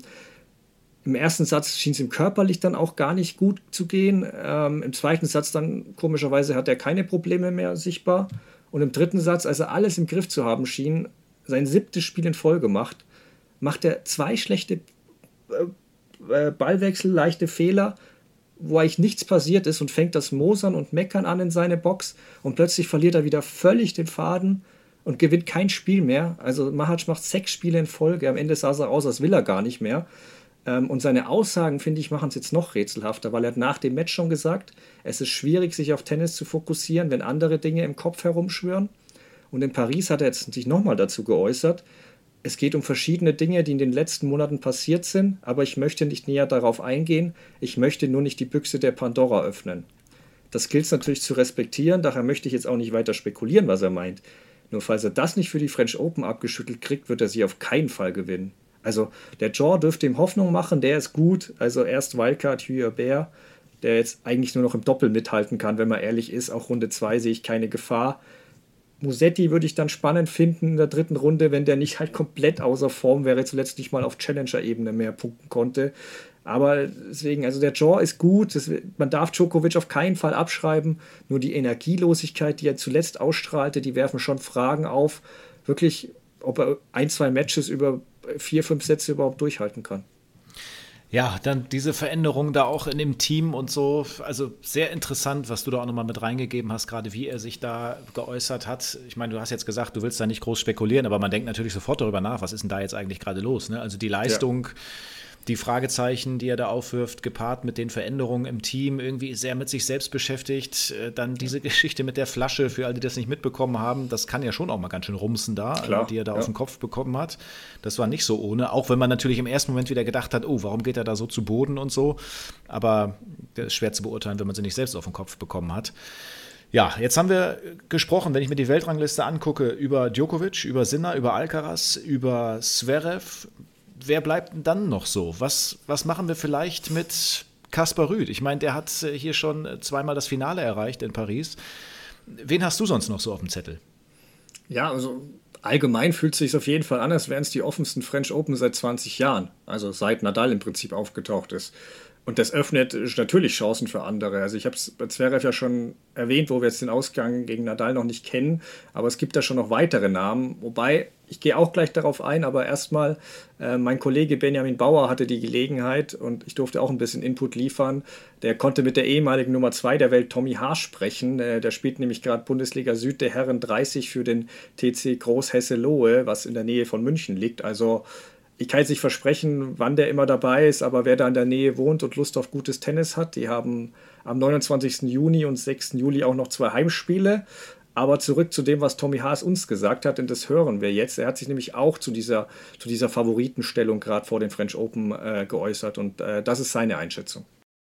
Im ersten Satz schien es ihm körperlich dann auch gar nicht gut zu gehen. Ähm, Im zweiten Satz dann, komischerweise, hat er keine Probleme mehr sichtbar. Und im dritten Satz, als er alles im Griff zu haben schien, sein siebtes Spiel in Folge macht, macht er zwei schlechte äh, Ballwechsel, leichte Fehler, wo eigentlich nichts passiert ist und fängt das Mosern und Meckern an in seine Box. Und plötzlich verliert er wieder völlig den Faden und gewinnt kein Spiel mehr. Also Machac macht sechs Spiele in Folge. Am Ende sah es aus, als will er gar nicht mehr. Und seine Aussagen, finde ich, machen es jetzt noch rätselhafter, weil er hat nach dem Match schon gesagt, es ist schwierig, sich auf Tennis zu fokussieren, wenn andere Dinge im Kopf herumschwirren. Und in Paris hat er jetzt sich nochmal dazu geäußert. es geht um verschiedene Dinge, die in den letzten Monaten passiert sind, aber ich möchte nicht näher darauf eingehen. Ich möchte nur nicht die Büchse der Pandora öffnen. Das gilt es natürlich zu respektieren, daher möchte ich jetzt auch nicht weiter spekulieren, was er meint. Nur falls er das nicht für die French Open abgeschüttelt kriegt, wird er sie auf keinen Fall gewinnen. Also der Jaw dürfte ihm Hoffnung machen, der ist gut. Also erst Wildcard, Huyer-Bär, der jetzt eigentlich nur noch im Doppel mithalten kann, wenn man ehrlich ist. Auch Runde zwei sehe ich keine Gefahr. Musetti würde ich dann spannend finden in der dritten Runde, wenn der nicht halt komplett außer Form wäre, zuletzt nicht mal auf Challenger-Ebene mehr punkten konnte. Aber deswegen, also der Jaw ist gut, das, man darf Djokovic auf keinen Fall abschreiben, nur die Energielosigkeit, die er zuletzt ausstrahlte, die werfen schon Fragen auf, wirklich, ob er ein, zwei Matches über vier, fünf Sätze überhaupt durchhalten kann. Ja, dann diese Veränderung da auch in dem Team und so, also sehr interessant, was du da auch nochmal mit reingegeben hast, gerade wie er sich da geäußert hat. Ich meine, du hast jetzt gesagt, du willst da nicht groß spekulieren, aber man denkt natürlich sofort darüber nach, was ist denn da jetzt eigentlich gerade los, ne? Also die Leistung, ja. Die Fragezeichen, die er da aufwirft, gepaart mit den Veränderungen im Team, irgendwie sehr mit sich selbst beschäftigt. Dann diese Geschichte mit der Flasche, für alle, die das nicht mitbekommen haben, das kann ja schon auch mal ganz schön rumsen da, Klar, die er da ja. auf den Kopf bekommen hat. Das war nicht so ohne, auch wenn man natürlich im ersten Moment wieder gedacht hat, oh, warum geht er da so zu Boden und so. Aber das ist schwer zu beurteilen, wenn man sie nicht selbst auf den Kopf bekommen hat. Ja, jetzt haben wir gesprochen, wenn ich mir die Weltrangliste angucke, über Djokovic, über Sinner, über Alcaraz, über Zverev. Wer bleibt denn dann noch so? Was, was machen wir vielleicht mit Kaspar Ruud? Ich meine, der hat hier schon zweimal das Finale erreicht in Paris. Wen hast du sonst noch so auf dem Zettel? Ja, also allgemein fühlt es sich auf jeden Fall an, als wären es die offensten French Open seit zwanzig Jahren. Also seit Nadal im Prinzip aufgetaucht ist. Und das öffnet natürlich Chancen für andere. Also ich habe es bei Zverev ja schon erwähnt, wo wir jetzt den Ausgang gegen Nadal noch nicht kennen. Aber es gibt da schon noch weitere Namen. Wobei, ich gehe auch gleich darauf ein, aber erstmal, äh, mein Kollege Benjamin Bauer hatte die Gelegenheit und ich durfte auch ein bisschen Input liefern. Der konnte mit der ehemaligen Nummer zwei der Welt, Tommy Haas, sprechen. Äh, der spielt nämlich gerade Bundesliga Süd der Herren dreißig für den T C Groß-Hesse-Lohe, was in der Nähe von München liegt. Also ich kann jetzt nicht versprechen, wann der immer dabei ist, aber wer da in der Nähe wohnt und Lust auf gutes Tennis hat, die haben am neunundzwanzigsten Juni und sechsten Juli auch noch zwei Heimspiele. Aber zurück zu dem, was Tommy Haas uns gesagt hat, und das hören wir jetzt. Er hat sich nämlich auch zu dieser, zu dieser Favoritenstellung gerade vor den French Open äh, geäußert und äh, das ist seine Einschätzung.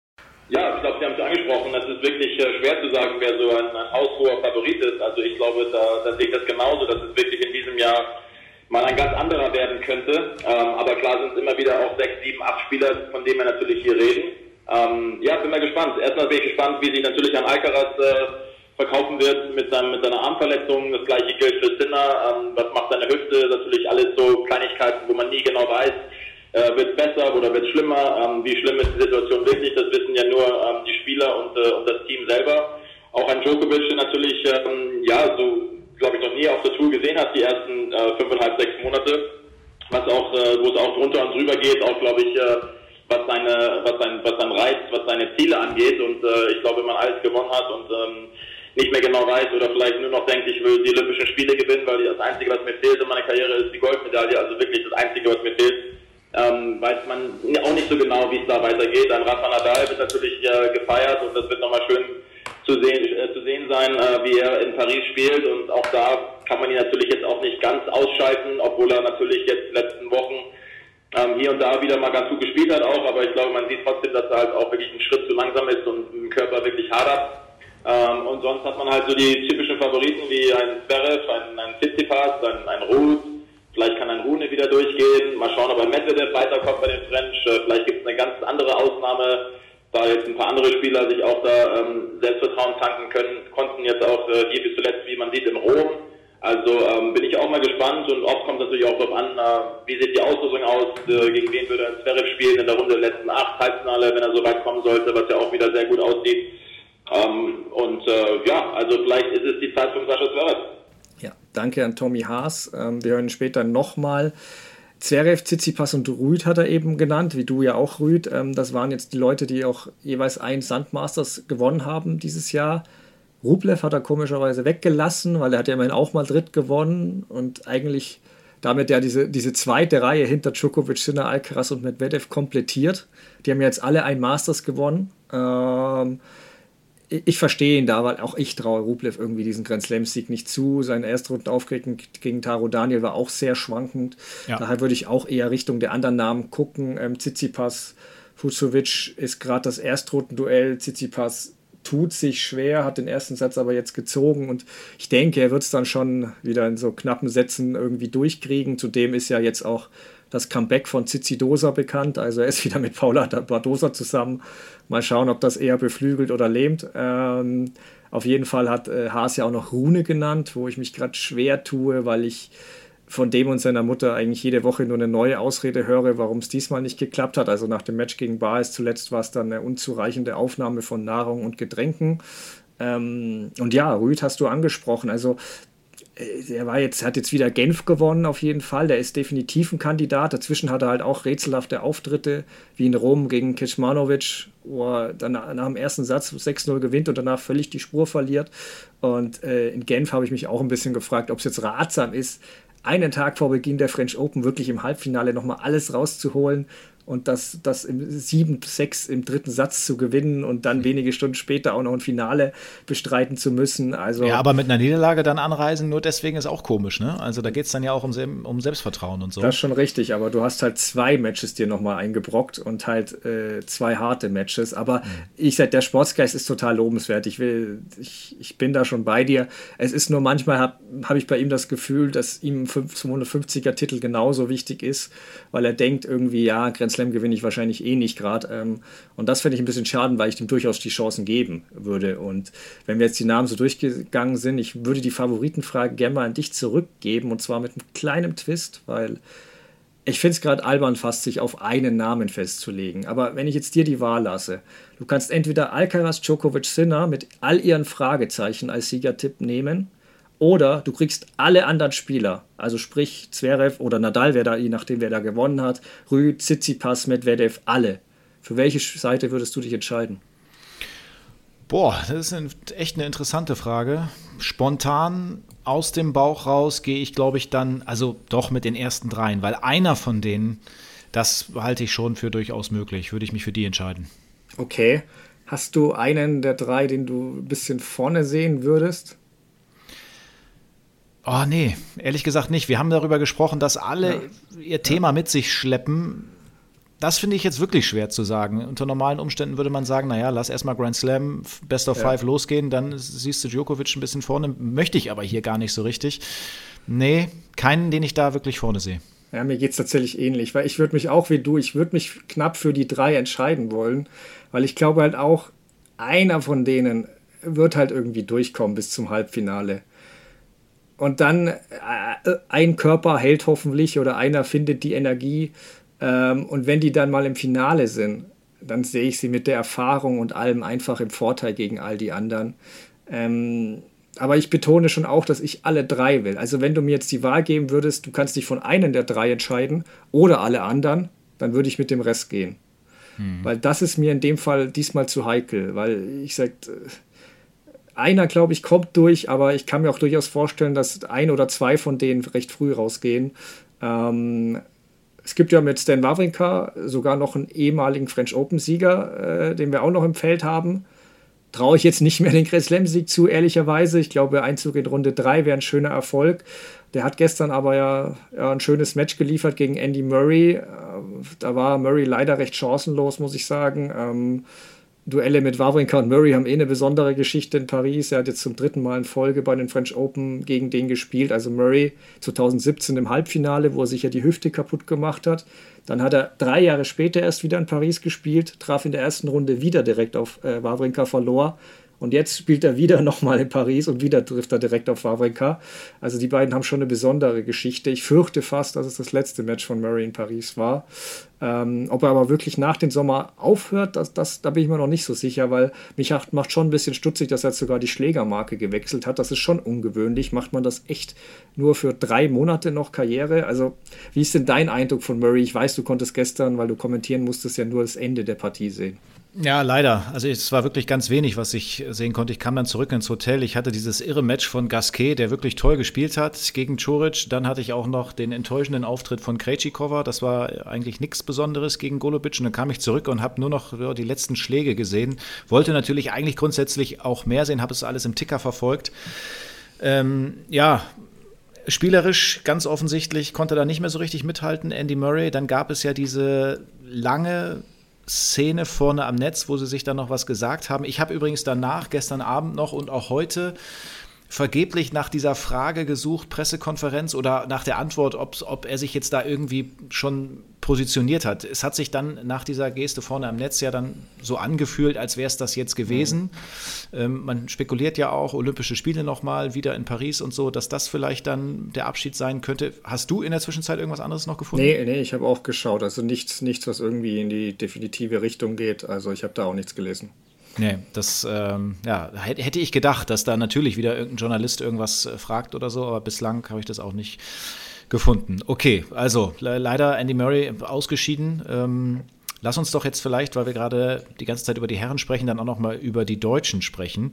Ja, ich glaube, Sie haben es angesprochen, es ist wirklich äh, schwer zu sagen, wer so ein, ein haushoher Favorit ist. Also ich glaube, da, da sehe ich das genauso, dass es wirklich in diesem Jahr mal ein ganz anderer werden könnte. Ähm, aber klar sind es immer wieder auch sechs, sieben, acht Spieler, von denen wir natürlich hier reden. Ähm, ja, bin mal gespannt. Erstmal bin ich gespannt, wie sich natürlich an Alcaraz äh, verkaufen wird mit, seinem, mit seiner Armverletzung. Das gleiche gilt für Sinner. Ähm, was macht seine Hüfte? Natürlich alles so Kleinigkeiten, wo man nie genau weiß, äh, wird es besser oder wird es schlimmer. Ähm, wie schlimm ist die Situation wirklich? Das wissen ja nur ähm, die Spieler und, äh, und das Team selber. Auch ein Djokovic natürlich, ähm, ja, so glaube ich, noch nie auf der Tour gesehen hat, die ersten äh, fünfeinhalb, sechs Monate, was auch, äh, wo es auch drunter und drüber geht, auch glaube ich, äh, was seine, was sein, was sein Reiz, was seine Ziele angeht. Und äh, ich glaube, wenn man alles gewonnen hat und ähm, nicht mehr genau weiß oder vielleicht nur noch denkt, ich will die Olympischen Spiele gewinnen, weil das Einzige, was mir fehlt in meiner Karriere, ist die Goldmedaille, also wirklich das Einzige, was mir fehlt, ähm, weiß man auch nicht so genau, wie es da weitergeht. Ein Rafa Nadal wird natürlich äh, gefeiert und das wird nochmal schön zu sehen, äh, zu sehen sein, äh, wie er in Paris spielt, und auch da kann man ihn natürlich jetzt auch nicht ganz ausschalten, obwohl er natürlich jetzt in den letzten Wochen ähm, hier und da wieder mal ganz gut gespielt hat auch, aber ich glaube, man sieht trotzdem, dass er halt auch wirklich einen Schritt zu langsam ist und im Körper wirklich hadert. Ähm, und sonst hat man halt so die typischen Favoriten wie ein Zverev, ein, ein Tsitsipas, ein, ein Ruud, vielleicht kann ein Rune wieder durchgehen, mal schauen, ob ein Medvedev weiterkommt bei den French, äh, vielleicht gibt es eine ganz andere Ausnahme, da jetzt ein paar andere Spieler sich auch da ähm, Selbstvertrauen tanken können, konnten jetzt auch äh, hier bis zuletzt, wie man sieht, in Rom. Also ähm, bin ich auch mal gespannt, und oft kommt natürlich auch darauf an, äh, wie sieht die Auslosung aus, äh, gegen wen würde ein Zverev spielen in der Runde der letzten acht, Halbfinale, wenn er so weit kommen sollte, was ja auch wieder sehr gut aussieht. Ähm, und äh, ja, also vielleicht ist es die Zeit von Sascha Zverev. Ja, danke an Tommy Haas. Ähm, wir hören später nochmal. Zverev, Tsitsipas und Ruud hat er eben genannt, wie du ja auch, Ruud. Ähm, das waren jetzt die Leute, die auch jeweils ein Sandmasters gewonnen haben dieses Jahr. Rublev hat er komischerweise weggelassen, weil er hat ja immerhin auch mal dritt gewonnen und eigentlich damit ja diese, diese zweite Reihe hinter Djokovic, Sinner, Alcaraz und Medvedev komplettiert. Die haben ja jetzt alle ein Masters gewonnen. Ähm, ich, ich verstehe ihn da, weil auch ich traue Rublev irgendwie diesen Grand Slam-Sieg nicht zu. Sein Erstrundenauftritt gegen, gegen Taro Daniel war auch sehr schwankend. Ja. Daher würde ich auch eher Richtung der anderen Namen gucken. Ähm, Tsitsipas, Fucsovics ist gerade das Erstrundenduell. Tsitsipas tut sich schwer, hat den ersten Satz aber jetzt gezogen und ich denke, er wird es dann schon wieder in so knappen Sätzen irgendwie durchkriegen. Zudem ist ja jetzt auch das Comeback von Tsitsidosa bekannt, also er ist wieder mit Paula Badosa zusammen. Mal schauen, ob das eher beflügelt oder lähmt. Ähm, auf jeden Fall hat äh, Haas ja auch noch Rune genannt, wo ich mich gerade schwer tue, weil ich von dem und seiner Mutter eigentlich jede Woche nur eine neue Ausrede höre, warum es diesmal nicht geklappt hat. Also nach dem Match gegen Baez zuletzt war es dann eine unzureichende Aufnahme von Nahrung und Getränken. Ähm, und ja, Ruud hast du angesprochen. Also er war jetzt, hat jetzt wieder Genf gewonnen auf jeden Fall. Der ist definitiv ein Kandidat. Dazwischen hat er halt auch rätselhafte Auftritte, wie in Rom gegen Kecmanovic, wo er dann nach dem ersten Satz sechs null gewinnt und danach völlig die Spur verliert. Und äh, in Genf habe ich mich auch ein bisschen gefragt, ob es jetzt ratsam ist, einen Tag vor Beginn der French Open wirklich im Halbfinale nochmal alles rauszuholen und das, das im sieben sechs im dritten Satz zu gewinnen und dann wenige Stunden später auch noch ein Finale bestreiten zu müssen. Also, ja, aber mit einer Niederlage dann anreisen, nur deswegen ist auch komisch, ne? Also da geht es dann ja auch um, um Selbstvertrauen und so. Das ist schon richtig, aber du hast halt zwei Matches dir nochmal eingebrockt und halt äh, zwei harte Matches. Aber mhm. ich sag, der Sportsgeist ist total lobenswert. Ich will, ich, ich bin da schon bei dir. Es ist nur manchmal, habe hab ich bei ihm das Gefühl, dass ihm ein fünfhundertfünfziger Titel genauso wichtig ist, weil er denkt irgendwie, ja, Grand Slam gewinne ich wahrscheinlich eh nicht gerade. Ähm, und das finde ich ein bisschen schade, weil ich dem durchaus die Chancen geben würde. Und wenn wir jetzt die Namen so durchgegangen sind, ich würde die Favoritenfrage gerne mal an dich zurückgeben und zwar mit einem kleinen Twist, weil ich finde es gerade albern fast, sich auf einen Namen festzulegen. Aber wenn ich jetzt dir die Wahl lasse, du kannst entweder Alcaraz, Djokovic, Sinner mit all ihren Fragezeichen als Siegertipp nehmen, oder du kriegst alle anderen Spieler, also sprich Zverev oder Nadal, wer da, je nachdem wer da gewonnen hat, Ruud, Tsitsipas, Medvedev, alle. Für welche Seite würdest du dich entscheiden? Boah, das ist eine, echt eine interessante Frage. Spontan aus dem Bauch raus gehe ich, glaube ich, dann, also doch mit den ersten dreien, weil einer von denen, das halte ich schon für durchaus möglich, würde ich mich für die entscheiden. Okay. Hast du einen der drei, den du ein bisschen vorne sehen würdest? Oh nee, ehrlich gesagt nicht. Wir haben darüber gesprochen, dass alle ja. ihr Thema ja. mit sich schleppen. Das finde ich jetzt wirklich schwer zu sagen. Unter normalen Umständen würde man sagen, naja, lass erstmal Grand Slam, Best of ja. Five losgehen, dann siehst du Djokovic ein bisschen vorne. Möchte ich aber hier gar nicht so richtig. Nee, keinen, den ich da wirklich vorne sehe. Ja, mir geht es tatsächlich ähnlich, weil ich würde mich auch wie du, ich würde mich knapp für die drei entscheiden wollen, weil ich glaube halt auch, einer von denen wird halt irgendwie durchkommen bis zum Halbfinale. Und dann äh, ein Körper hält hoffentlich oder einer findet die Energie. Ähm, und wenn die dann mal im Finale sind, dann sehe ich sie mit der Erfahrung und allem einfach im Vorteil gegen all die anderen. Ähm, aber ich betone schon auch, dass ich alle drei will. Also wenn du mir jetzt die Wahl geben würdest, du kannst dich von einem der drei entscheiden oder alle anderen, dann würde ich mit dem Rest gehen. Hm. Weil das ist mir in dem Fall diesmal zu heikel. Weil ich sage... Einer, glaube ich, kommt durch, aber ich kann mir auch durchaus vorstellen, dass ein oder zwei von denen recht früh rausgehen. Ähm, es gibt ja mit Stan Wawrinka sogar noch einen ehemaligen French Open-Sieger, äh, den wir auch noch im Feld haben. Traue ich jetzt nicht mehr den Grand Slam-Sieg zu, ehrlicherweise. Ich glaube, Einzug in Runde drei wäre ein schöner Erfolg. Der hat gestern aber ja, ja ein schönes Match geliefert gegen Andy Murray. Äh, da war Murray leider recht chancenlos, muss ich sagen. Ähm, Duelle mit Wawrinka und Murray haben eh eine besondere Geschichte in Paris. Er hat jetzt zum dritten Mal in Folge bei den French Open gegen den gespielt. Also Murray zwanzig siebzehn im Halbfinale, wo er sich ja die Hüfte kaputt gemacht hat. Dann hat er drei Jahre später erst wieder in Paris gespielt, traf in der ersten Runde wieder direkt auf äh, Wawrinka, verlor. Und jetzt spielt er wieder nochmal in Paris und wieder trifft er direkt auf Wawrinka. Also die beiden haben schon eine besondere Geschichte. Ich fürchte fast, dass es das letzte Match von Murray in Paris war. Ähm, ob er aber wirklich nach dem Sommer aufhört, das, das, da bin ich mir noch nicht so sicher, weil mich macht schon ein bisschen stutzig, dass er jetzt sogar die Schlägermarke gewechselt hat. Das ist schon ungewöhnlich. Macht man das echt nur für drei Monate noch Karriere? Also wie ist denn dein Eindruck von Murray? Ich weiß, du konntest gestern, weil du kommentieren musstest, ja nur das Ende der Partie sehen. Ja, leider. Also es war wirklich ganz wenig, was ich sehen konnte. Ich kam dann zurück ins Hotel. Ich hatte dieses irre Match von Gasquet, der wirklich toll gespielt hat gegen Coric. Dann hatte ich auch noch den enttäuschenden Auftritt von Krejcikova. Das war eigentlich nichts Besonderes gegen Golubic. Und dann kam ich zurück und habe nur noch ja, die letzten Schläge gesehen. Wollte natürlich eigentlich grundsätzlich auch mehr sehen, habe es alles im Ticker verfolgt. Ähm, ja, spielerisch ganz offensichtlich konnte da nicht mehr so richtig mithalten, Andy Murray. Dann gab es ja diese lange Szene vorne am Netz, wo sie sich dann noch was gesagt haben. Ich habe übrigens danach, gestern Abend noch und auch heute, vergeblich nach dieser Frage gesucht, Pressekonferenz oder nach der Antwort, ob, ob er sich jetzt da irgendwie schon positioniert hat. Es hat sich dann nach dieser Geste vorne am Netz ja dann so angefühlt, als wäre es das jetzt gewesen. Mhm. Ähm, man spekuliert ja auch, Olympische Spiele nochmal, wieder in Paris und so, dass das vielleicht dann der Abschied sein könnte. Hast du in der Zwischenzeit irgendwas anderes noch gefunden? Nee, nee, ich habe auch geschaut. Also nichts, nichts, was irgendwie in die definitive Richtung geht. Also ich habe da auch nichts gelesen. Nee, das ähm, ja, hätte ich gedacht, dass da natürlich wieder irgendein Journalist irgendwas äh, fragt oder so, aber bislang habe ich das auch nicht gefunden. Okay, also le- leider Andy Murray ausgeschieden. Ähm, lass uns doch jetzt vielleicht, weil wir gerade die ganze Zeit über die Herren sprechen, dann auch noch mal über die Deutschen sprechen.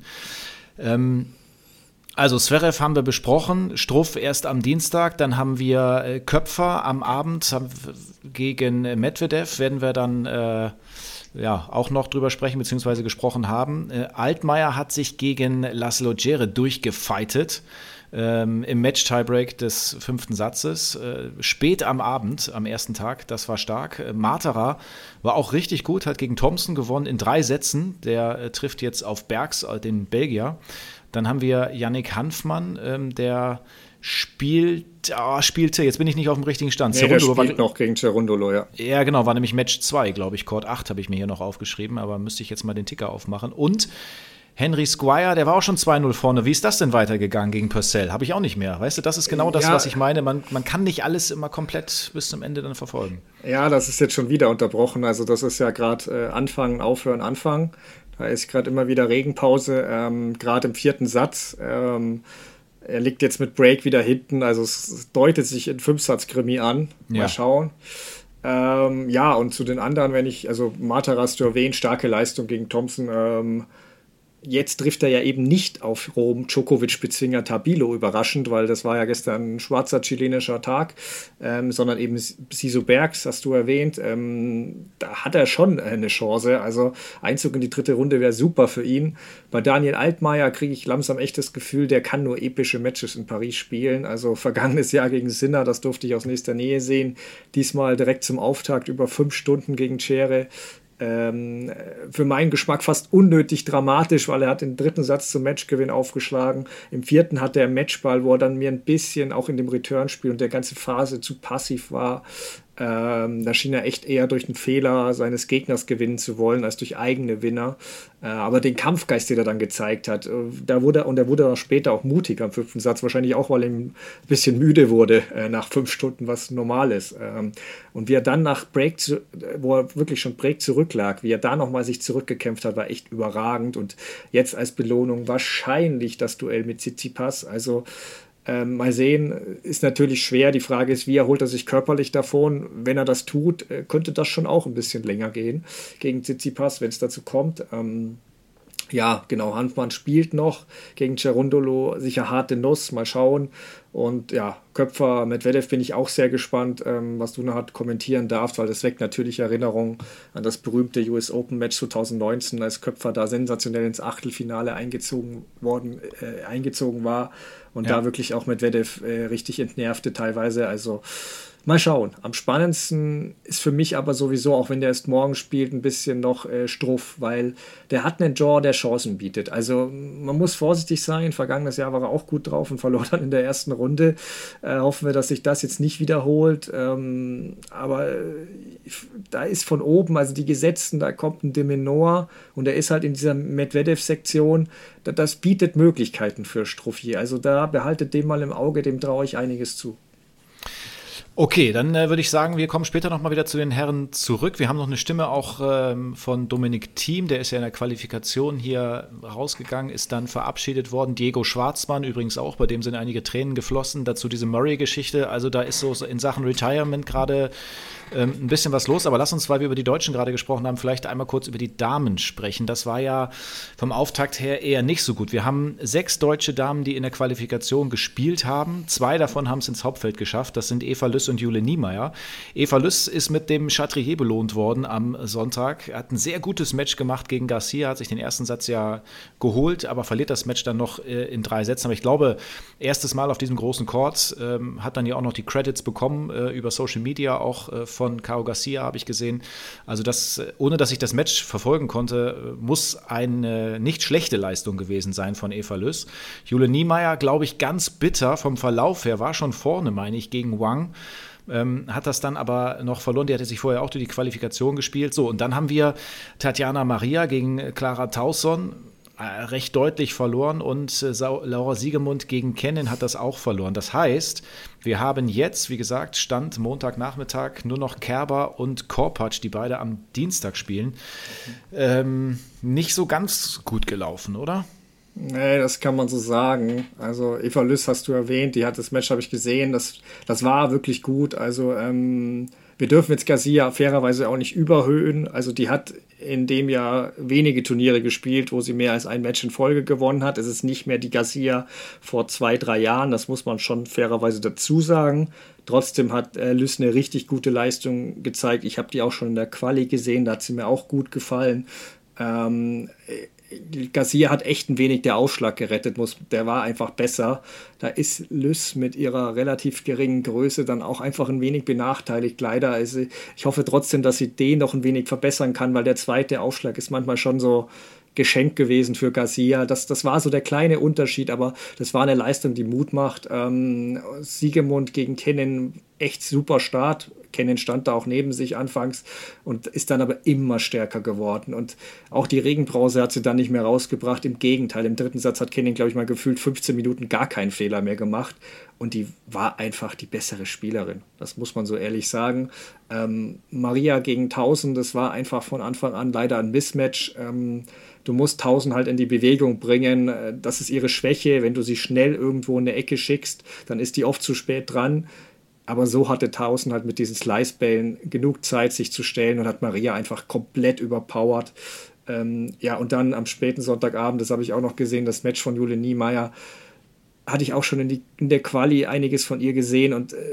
Ähm, Also Zverev haben wir besprochen, Struff erst am Dienstag, dann haben wir äh, Köpfer am Abend haben, gegen Medvedev, werden wir dann äh, ja, auch noch drüber sprechen bzw. gesprochen haben. Äh, Altmaier hat sich gegen Laszlo Djere durchgefightet ähm, im Match-Tiebreak des fünften Satzes. Äh, spät am Abend, am ersten Tag, das war stark. Äh, Matera war auch richtig gut, hat gegen Thompson gewonnen in drei Sätzen. Der äh, trifft jetzt auf Bergs, äh, den Belgier. Dann haben wir Yannick Hanfmann, ähm, der spielt, oh, spielte, jetzt bin ich nicht auf dem richtigen Stand. Nee, der spielt war, noch gegen Cerundolo, ja. Ja, genau, war nämlich Match zwei, glaube ich. Court acht habe ich mir hier noch aufgeschrieben, aber müsste ich jetzt mal den Ticker aufmachen. Und Henry Squire, der war auch schon zwei null vorne. Wie ist das denn weitergegangen gegen Purcell? Habe ich auch nicht mehr. Weißt du, das ist genau das, ja, was ich meine. Man, man kann nicht alles immer komplett bis zum Ende dann verfolgen. Ja, das ist jetzt schon wieder unterbrochen. Also das ist ja gerade äh, Anfangen, Aufhören, Anfangen. Da ist gerade immer wieder Regenpause, ähm, gerade im vierten Satz. Ähm, er liegt jetzt mit Break wieder hinten, also es deutet sich in Fünfsatz-Krimi an. Mal ja. schauen. Ähm, ja, und zu den anderen, wenn ich, also Matera hast du erwähnt, starke Leistung gegen Thompson. Ähm, Jetzt trifft er ja eben nicht auf Rom, Djokovic, Bezwinger, Tabilo, überraschend, weil das war ja gestern ein schwarzer chilenischer Tag, ähm, sondern eben Siso Bergs, hast du erwähnt. Ähm, da hat er schon eine Chance. Also Einzug in die dritte Runde wäre super für ihn. Bei Daniel Altmaier kriege ich langsam echt das Gefühl, der kann nur epische Matches in Paris spielen. Also vergangenes Jahr gegen Sinner, das durfte ich aus nächster Nähe sehen. Diesmal direkt zum Auftakt über fünf Stunden gegen Djere. Ähm, für meinen Geschmack fast unnötig dramatisch, weil er hat den dritten Satz zum Matchgewinn aufgeschlagen. Im vierten hat er Matchball, wo er dann mir ein bisschen auch in dem Returnspiel und der ganze Phase zu passiv war. Ähm, da schien er echt eher durch den Fehler seines Gegners gewinnen zu wollen, als durch eigene Winner. Äh, aber den Kampfgeist, den er dann gezeigt hat, äh, da wurde, und er wurde dann später auch mutig am fünften Satz, wahrscheinlich auch, weil er ein bisschen müde wurde äh, nach fünf Stunden, was normal ist. Ähm, und wie er dann nach Break, zu, wo er wirklich schon Break zurücklag, wie er da nochmal sich zurückgekämpft hat, war echt überragend. Und jetzt als Belohnung wahrscheinlich das Duell mit Tsitsipas. Also Ähm, mal sehen, ist natürlich schwer. Die Frage ist, wie erholt er sich körperlich davon? Wenn er das tut, könnte das schon auch ein bisschen länger gehen gegen Tsitsipas, wenn es dazu kommt. Ähm, ja, genau, Hanfmann spielt noch gegen Cerundolo, sicher harte Nuss, mal schauen. Und ja, Köpfer, Medvedev bin ich auch sehr gespannt, ähm, was du noch kommentieren darfst, weil das weckt natürlich Erinnerungen an das berühmte U S Open Match zwanzig neunzehn, als Köpfer da sensationell ins Achtelfinale eingezogen worden, äh, eingezogen war und ja. da wirklich auch Medvedev äh, richtig entnervte teilweise, also mal schauen. Am spannendsten ist für mich aber sowieso, auch wenn der erst morgen spielt, ein bisschen noch äh, Struff, weil der hat einen Draw, der Chancen bietet. Also man muss vorsichtig sein. Vergangenes Jahr war er auch gut drauf und verlor dann in der ersten Runde. Äh, hoffen wir, dass sich das jetzt nicht wiederholt. Ähm, aber äh, da ist von oben, also die Gesetzten, da kommt ein de Minaur und er ist halt in dieser Medvedev-Sektion. Da, das bietet Möglichkeiten für Struffi. Also da behaltet dem mal im Auge, dem traue ich einiges zu. Okay, dann äh, würde ich sagen, wir kommen später nochmal wieder zu den Herren zurück. Wir haben noch eine Stimme auch ähm, von Dominic Thiem, der ist ja in der Qualifikation hier rausgegangen, ist dann verabschiedet worden. Diego Schwartzmann übrigens auch, bei dem sind einige Tränen geflossen. Dazu diese Murray-Geschichte, also da ist so in Sachen Retirement gerade ähm, ein bisschen was los. Aber lass uns, weil wir über die Deutschen gerade gesprochen haben, vielleicht einmal kurz über die Damen sprechen. Das war ja vom Auftakt her eher nicht so gut. Wir haben sechs deutsche Damen, die in der Qualifikation gespielt haben. Zwei davon haben es ins Hauptfeld geschafft. Das sind Eva Lüss und Jule Niemeyer. Eva Lüss ist mit dem Chatrier belohnt worden am Sonntag. Er hat ein sehr gutes Match gemacht gegen Garcia, hat sich den ersten Satz ja geholt, aber verliert das Match dann noch äh, in drei Sätzen. Aber ich glaube, erstes Mal auf diesem großen Court, ähm, hat dann ja auch noch die Credits bekommen äh, über Social Media, auch äh, von Caro Garcia habe ich gesehen. Also das, ohne dass ich das Match verfolgen konnte, muss eine nicht schlechte Leistung gewesen sein von Eva Lüss. Jule Niemeyer, glaube ich, ganz bitter vom Verlauf her, war schon vorne, meine ich, gegen Wang. Ähm, hat das dann aber noch verloren. Die hatte sich vorher auch durch die Qualifikation gespielt. So, und dann haben wir Tatjana Maria gegen Clara Tauson äh, recht deutlich verloren und äh, Laura Siegemund gegen Kenin hat das auch verloren. Das heißt, wir haben jetzt, wie gesagt, Stand Montagnachmittag nur noch Kerber und Korpatsch, die beide am Dienstag spielen. Ähm, nicht so ganz gut gelaufen, oder? Nee, das kann man so sagen. Also Eva Lüss hast du erwähnt, die hat das Match, habe ich gesehen, das, das war wirklich gut. Also ähm, wir dürfen jetzt Garcia fairerweise auch nicht überhöhen. Also die hat in dem Jahr wenige Turniere gespielt, wo sie mehr als ein Match in Folge gewonnen hat. Es ist nicht mehr die Garcia vor zwei, drei Jahren, das muss man schon fairerweise dazu sagen. Trotzdem hat äh, Lüss eine richtig gute Leistung gezeigt. Ich habe die auch schon in der Quali gesehen, da hat sie mir auch gut gefallen. Ähm, Garcia hat echt ein wenig der Aufschlag gerettet, muss, der war einfach besser. Da ist Lüss mit ihrer relativ geringen Größe dann auch einfach ein wenig benachteiligt, leider. Also ich hoffe trotzdem, dass sie den noch ein wenig verbessern kann, weil der zweite Aufschlag ist manchmal schon so Geschenk gewesen für Garcia. Das, das war so der kleine Unterschied, aber das war eine Leistung, die Mut macht. Ähm, Siegemund gegen Kenin, echt super Start. Kenin stand da auch neben sich anfangs und ist dann aber immer stärker geworden. Und auch die Regenbrause hat sie dann nicht mehr rausgebracht. Im Gegenteil, im dritten Satz hat Kenin, glaube ich, mal gefühlt fünfzehn Minuten gar keinen Fehler mehr gemacht. Und die war einfach die bessere Spielerin. Das muss man so ehrlich sagen. Ähm, Maria gegen Tauson, das war einfach von Anfang an leider ein Mismatch. Ähm, du musst Tauson halt in die Bewegung bringen. Das ist ihre Schwäche. Wenn du sie schnell irgendwo in eine Ecke schickst, dann ist die oft zu spät dran. Aber so hatte Tauson halt mit diesen Slice-Bällen genug Zeit, sich zu stellen und hat Maria einfach komplett überpowert. Ähm, ja, und dann am späten Sonntagabend, das habe ich auch noch gesehen, das Match von Jule Niemeyer, hatte ich auch schon in, die, in der Quali einiges von ihr gesehen und äh,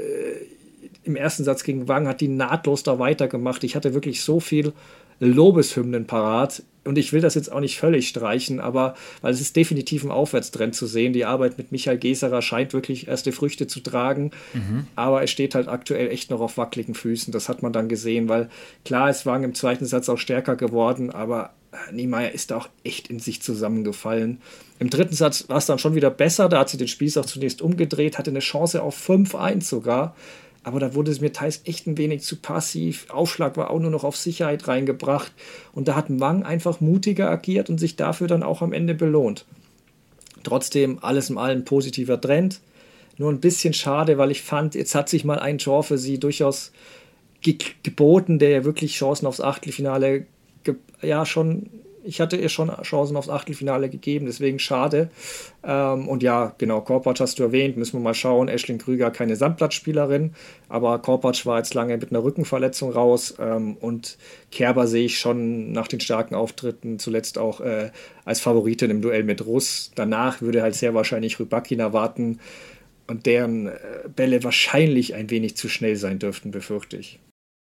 im ersten Satz gegen Wang hat die nahtlos da weitergemacht. Ich hatte wirklich so viel Lobeshymnen parat und ich will das jetzt auch nicht völlig streichen, aber weil es ist definitiv ein Aufwärtstrend zu sehen. Die Arbeit mit Michael Geserer scheint wirklich erste Früchte zu tragen, mhm. aber es steht halt aktuell echt noch auf wackeligen Füßen. Das hat man dann gesehen, weil klar ist Wang im zweiten Satz auch stärker geworden, aber Niemeyer ist da auch echt in sich zusammengefallen. Im dritten Satz war es dann schon wieder besser, da hat sie den Spieß auch zunächst umgedreht, hatte eine Chance auf fünf eins sogar. Aber da wurde es mir teils echt ein wenig zu passiv. Aufschlag war auch nur noch auf Sicherheit reingebracht. Und da hat Wang einfach mutiger agiert und sich dafür dann auch am Ende belohnt. Trotzdem alles in allem positiver Trend. Nur ein bisschen schade, weil ich fand, jetzt hat sich mal ein Draw für sie durchaus ge- geboten, der ja wirklich Chancen aufs Achtelfinale, ge- ja schon, ich hatte ihr schon Chancen aufs Achtelfinale gegeben, deswegen schade. Ähm, und ja, genau, Korpatsch hast du erwähnt, müssen wir mal schauen. Aisling Krüger, keine Sandplatzspielerin, aber Korpatsch war jetzt lange mit einer Rückenverletzung raus. Ähm, und Kerber sehe ich schon nach den starken Auftritten zuletzt auch äh, als Favoritin im Duell mit Russ. Danach würde halt sehr wahrscheinlich Rybakina warten und deren äh, Bälle wahrscheinlich ein wenig zu schnell sein dürften, befürchte ich.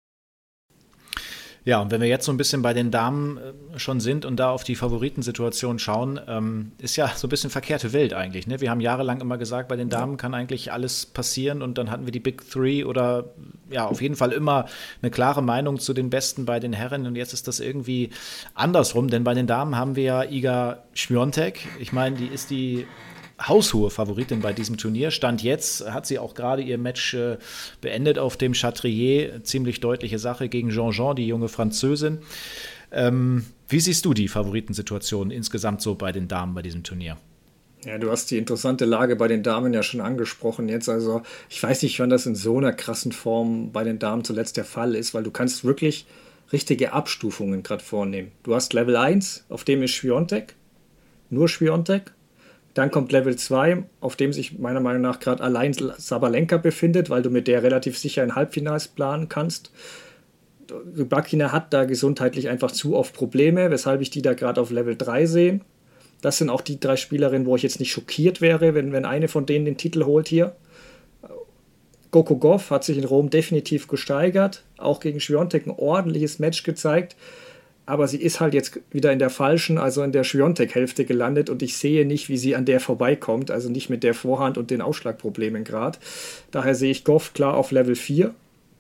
Ja, und wenn wir jetzt so ein bisschen bei den Damen schon sind und da auf die Favoritensituation schauen, ähm, ist ja so ein bisschen verkehrte Welt eigentlich. Ne? Wir haben jahrelang immer gesagt, bei den Damen kann eigentlich alles passieren und dann hatten wir die Big Three oder ja, auf jeden Fall immer eine klare Meinung zu den Besten bei den Herren und jetzt ist das irgendwie andersrum, denn bei den Damen haben wir ja Iga Świątek. Ich meine, die ist die haushohe Favoritin bei diesem Turnier. Stand jetzt hat sie auch gerade ihr Match äh, beendet auf dem Chatrier. Ziemlich deutliche Sache gegen Jean-Jean, die junge Französin. Ähm, wie siehst du die Favoritensituation insgesamt so bei den Damen bei diesem Turnier? Ja, du hast die interessante Lage bei den Damen ja schon angesprochen jetzt. Also ich weiß nicht, wann das in so einer krassen Form bei den Damen zuletzt der Fall ist, weil du kannst wirklich richtige Abstufungen gerade vornehmen. Du hast Level eins, auf dem ist Świątek, nur Świątek. Dann kommt Level zwei, auf dem sich meiner Meinung nach gerade allein Sabalenka befindet, weil du mit der relativ sicher in Halbfinals planen kannst. Rybakina hat da gesundheitlich einfach zu oft Probleme, weshalb ich die da gerade auf Level drei sehe. Das sind auch die drei Spielerinnen, wo ich jetzt nicht schockiert wäre, wenn, wenn eine von denen den Titel holt hier. Coco Gauff hat sich in Rom definitiv gesteigert, auch gegen Świątek ein ordentliches Match gezeigt, aber sie ist halt jetzt wieder in der falschen, also in der Świątek-Hälfte gelandet und ich sehe nicht, wie sie an der vorbeikommt, also nicht mit der Vorhand und den Ausschlagproblemen gerade. Daher sehe ich Gauff klar auf Level vier.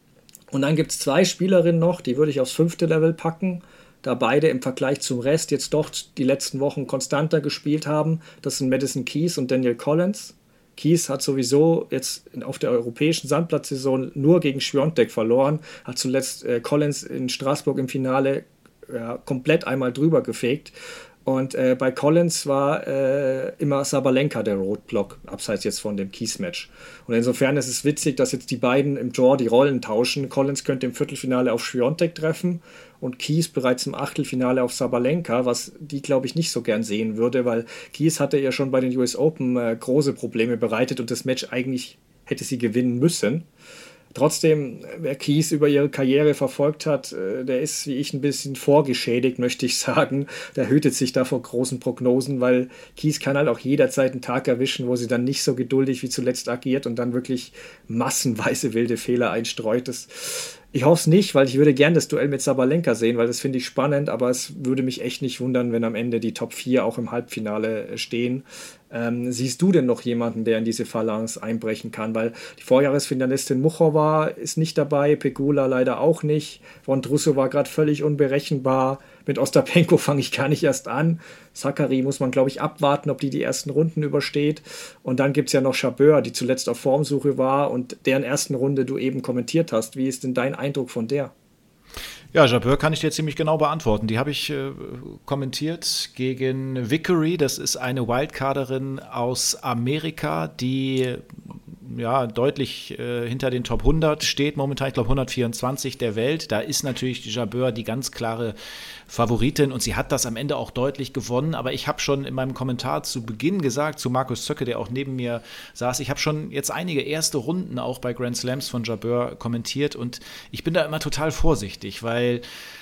Und dann gibt es zwei Spielerinnen noch, die würde ich aufs fünfte Level packen, da beide im Vergleich zum Rest jetzt doch die letzten Wochen konstanter gespielt haben. Das sind Madison Keys und Danielle Collins. Keys hat sowieso jetzt auf der europäischen Sandplatzsaison nur gegen Świątek verloren, hat zuletzt äh, Collins in Straßburg im Finale ja, komplett einmal drüber gefegt. Und äh, bei Collins war äh, immer Sabalenka der Roadblock, abseits jetzt von dem Keys-Match. Und insofern ist es witzig, dass jetzt die beiden im Draw die Rollen tauschen. Collins könnte im Viertelfinale auf Świątek treffen und Keys bereits im Achtelfinale auf Sabalenka, was die, glaube ich, nicht so gern sehen würde, weil Keys hatte ja schon bei den U S Open äh, große Probleme bereitet und das Match eigentlich hätte sie gewinnen müssen. Trotzdem, wer Keys über ihre Karriere verfolgt hat, der ist wie ich ein bisschen vorgeschädigt, möchte ich sagen. Der hütet sich da vor großen Prognosen, weil Keys kann halt auch jederzeit einen Tag erwischen, wo sie dann nicht so geduldig wie zuletzt agiert und dann wirklich massenweise wilde Fehler einstreut. Das, ich hoffe es nicht, weil ich würde gern das Duell mit Sabalenka sehen, weil das finde ich spannend, aber es würde mich echt nicht wundern, wenn am Ende die Top vier auch im Halbfinale stehen. Ähm, siehst du denn noch jemanden, der in diese Phalanx einbrechen kann? Weil die Vorjahresfinalistin Muchova ist nicht dabei, Pegula leider auch nicht. Vondrousova war gerade völlig unberechenbar. Mit Ostapenko fange ich gar nicht erst an. Sakkari muss man, glaube ich, abwarten, ob die die ersten Runden übersteht. Und dann gibt es ja noch Jabeur, die zuletzt auf Formsuche war und deren ersten Runde du eben kommentiert hast. Wie ist denn dein Eindruck von der? Ja, Jabeur kann ich dir ziemlich genau beantworten. Die habe ich äh, kommentiert gegen Vickery. Das ist eine Wildcarderin aus Amerika, die ja deutlich äh, hinter den Top hundert steht momentan. Ich glaube hundertvierundzwanzig der Welt. Da ist natürlich die Jabeur die ganz klare Favoritin und sie hat das am Ende auch deutlich gewonnen. Aber ich habe schon in meinem Kommentar zu Beginn gesagt, zu Markus Zöcke, der auch neben mir saß, ich habe schon jetzt einige erste Runden auch bei Grand Slams von Jabeur kommentiert und ich bin da immer total vorsichtig, weil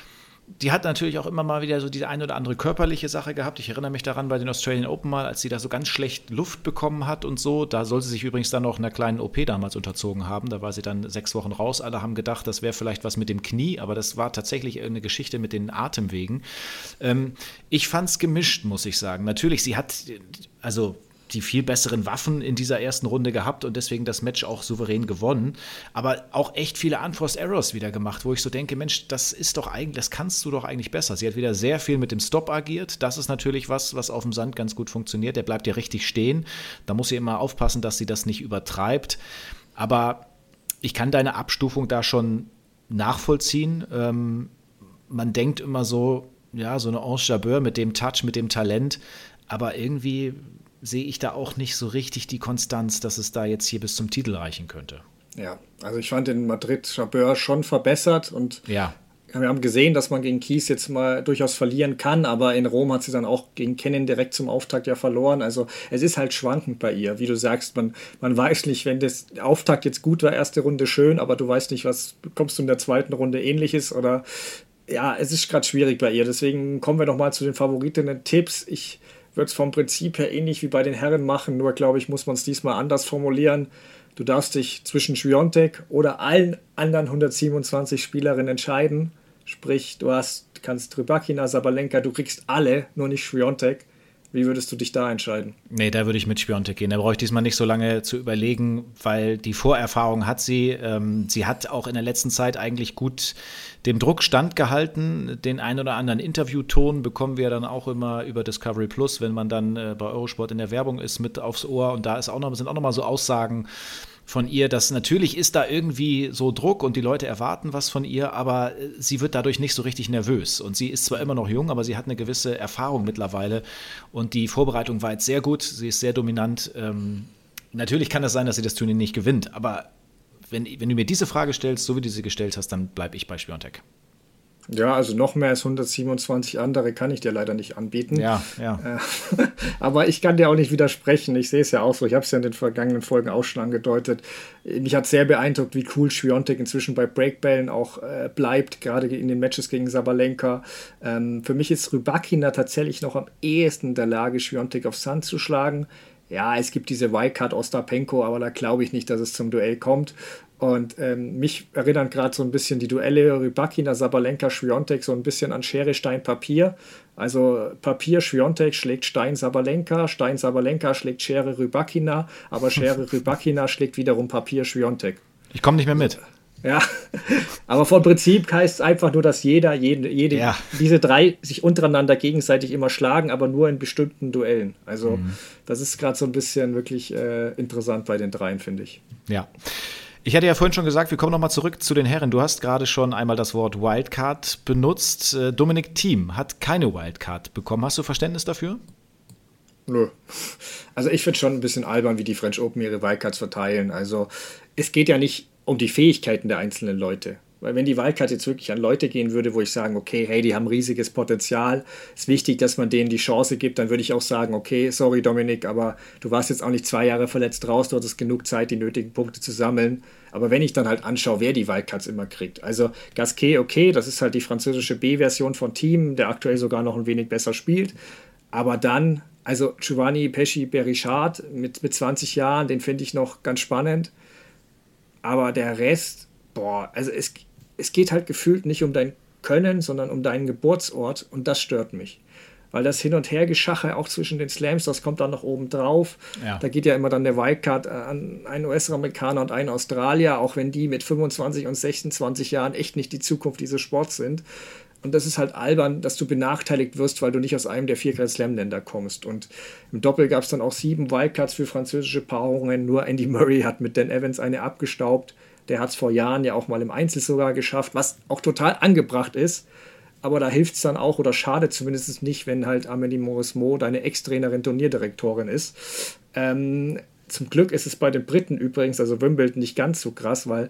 die hat natürlich auch immer mal wieder so die eine oder andere körperliche Sache gehabt. Ich erinnere mich daran bei den Australian Open mal, als sie da so ganz schlecht Luft bekommen hat und so. Da soll sie sich übrigens dann noch einer kleinen O P damals unterzogen haben. Da war sie dann sechs Wochen raus. Alle haben gedacht, das wäre vielleicht was mit dem Knie, aber das war tatsächlich eine Geschichte mit den Atemwegen. Ähm, ich fand es gemischt, muss ich sagen. Natürlich, sie hat, also die viel besseren Waffen in dieser ersten Runde gehabt und deswegen das Match auch souverän gewonnen. Aber auch echt viele Unforced Errors wieder gemacht, wo ich so denke, Mensch, das ist doch eigentlich, das kannst du doch eigentlich besser. Sie hat wieder sehr viel mit dem Stop agiert. Das ist natürlich was, was auf dem Sand ganz gut funktioniert. Der bleibt ja richtig stehen. Da muss sie immer aufpassen, dass sie das nicht übertreibt. Aber ich kann deine Abstufung da schon nachvollziehen. Ähm, man denkt immer so, ja, so eine Ange Jabeur mit dem Touch, mit dem Talent, aber irgendwie sehe ich da auch nicht so richtig die Konstanz, dass es da jetzt hier bis zum Titel reichen könnte. Ja, also ich fand in Madrid Jabeur schon verbessert und ja. Wir haben gesehen, dass man gegen Keys jetzt mal durchaus verlieren kann, aber in Rom hat sie dann auch gegen Kenin direkt zum Auftakt ja verloren. Also es ist halt schwankend bei ihr. Wie du sagst, man, man weiß nicht, wenn das Auftakt jetzt gut war, erste Runde schön, aber du weißt nicht, was bekommst du in der zweiten Runde Ähnliches oder ja, es ist gerade schwierig bei ihr. Deswegen kommen wir nochmal zu den Favoritinnen-Tipps. Ich würde es vom Prinzip her ähnlich wie bei den Herren machen, nur glaube ich, muss man es diesmal anders formulieren. Du darfst dich zwischen Świątek oder allen anderen hundertsiebenundzwanzig Spielerinnen entscheiden. Sprich, du hast, kannst Rybakina, Sabalenka, du kriegst alle, nur nicht Świątek. Wie würdest du dich da entscheiden? Nee, da würde ich mit Świątek gehen. Da brauche ich diesmal nicht so lange zu überlegen, weil die Vorerfahrung hat sie. Ähm, sie hat auch in der letzten Zeit eigentlich gut dem Druck standgehalten. Den ein oder anderen Interviewton bekommen wir dann auch immer über Discovery Plus, wenn man dann äh, bei Eurosport in der Werbung ist, mit aufs Ohr. Und da ist auch noch, sind auch noch mal so Aussagen von ihr, dass natürlich ist da irgendwie so Druck und die Leute erwarten was von ihr, aber sie wird dadurch nicht so richtig nervös. Und sie ist zwar immer noch jung, aber sie hat eine gewisse Erfahrung mittlerweile. Und die Vorbereitung war jetzt sehr gut, sie ist sehr dominant. Ähm, natürlich kann es sein, dass sie das Turnier nicht gewinnt, aber wenn, wenn du mir diese Frage stellst, so wie du sie gestellt hast, dann bleibe ich bei Świątek. Ja, also noch mehr als hundertsiebenundzwanzig andere kann ich dir leider nicht anbieten. Ja, ja. Aber ich kann dir auch nicht widersprechen. Ich sehe es ja auch so. Ich habe es ja in den vergangenen Folgen auch schon angedeutet. Mich hat sehr beeindruckt, wie cool Świątek inzwischen bei Breakbällen auch äh, bleibt, gerade in den Matches gegen Sabalenka. Ähm, für mich ist Rybakina tatsächlich noch am ehesten in der Lage, Świątek auf Sand zu schlagen. Ja, es gibt diese Wildcard Ostapenko, aber da glaube ich nicht, dass es zum Duell kommt. Und ähm, mich erinnern gerade so ein bisschen die Duelle Rybakina, Sabalenka, Świątek so ein bisschen an Schere, Stein, Papier. Also Papier, Świątek schlägt Stein, Sabalenka, Stein, Sabalenka schlägt Schere, Rybakina, aber Schere, Rybakina schlägt wiederum Papier, Świątek. Ich komme nicht mehr mit. Ja, aber vom Prinzip heißt es einfach nur, dass jeder, jede, jede ja. diese drei sich untereinander gegenseitig immer schlagen, aber nur in bestimmten Duellen. Also mhm. das ist gerade so ein bisschen wirklich äh, interessant bei den dreien, finde ich. Ja. Ich hatte ja vorhin schon gesagt, wir kommen nochmal zurück zu den Herren. Du hast gerade schon einmal das Wort Wildcard benutzt. Dominic Thiem hat keine Wildcard bekommen. Hast du Verständnis dafür? Nö. Also ich finde schon ein bisschen albern, wie die French Open ihre Wildcards verteilen. Also es geht ja nicht um die Fähigkeiten der einzelnen Leute. Weil wenn die Wildcard jetzt wirklich an Leute gehen würde, wo ich sagen, okay, hey, die haben riesiges Potenzial, ist wichtig, dass man denen die Chance gibt, dann würde ich auch sagen, okay, sorry Dominik, aber du warst jetzt auch nicht zwei Jahre verletzt raus, du hattest genug Zeit, die nötigen Punkte zu sammeln. Aber wenn ich dann halt anschaue, wer die Wildcards immer kriegt, also Gasquet, okay, das ist halt die französische B-Version von Thiem, der aktuell sogar noch ein wenig besser spielt, aber dann, also Giovanni Pesci Berichard mit, mit zwanzig Jahren, den finde ich noch ganz spannend, aber der Rest, boah, also es, es geht halt gefühlt nicht um dein Können, sondern um deinen Geburtsort und das stört mich. Weil das Hin- und Hergeschache auch zwischen den Slams, das kommt dann noch oben drauf. Ja. Da geht ja immer dann der Wildcard an einen U S-Amerikaner und einen Australier, auch wenn die mit fünfundzwanzig und sechsundzwanzig Jahren echt nicht die Zukunft dieses Sports sind. Und das ist halt albern, dass du benachteiligt wirst, weil du nicht aus einem der vier Grand Slam-Länder kommst. Und im Doppel gab es dann auch sieben Wildcards für französische Paarungen. Nur Andy Murray hat mit Dan Evans eine abgestaubt. Der hat es vor Jahren ja auch mal im Einzel sogar geschafft, was auch total angebracht ist. Aber da hilft es dann auch oder schadet zumindest nicht, wenn halt Amélie Mauresmo deine Ex-Trainerin, Turnierdirektorin ist. Ähm, zum Glück ist es bei den Briten übrigens, also Wimbledon, nicht ganz so krass, weil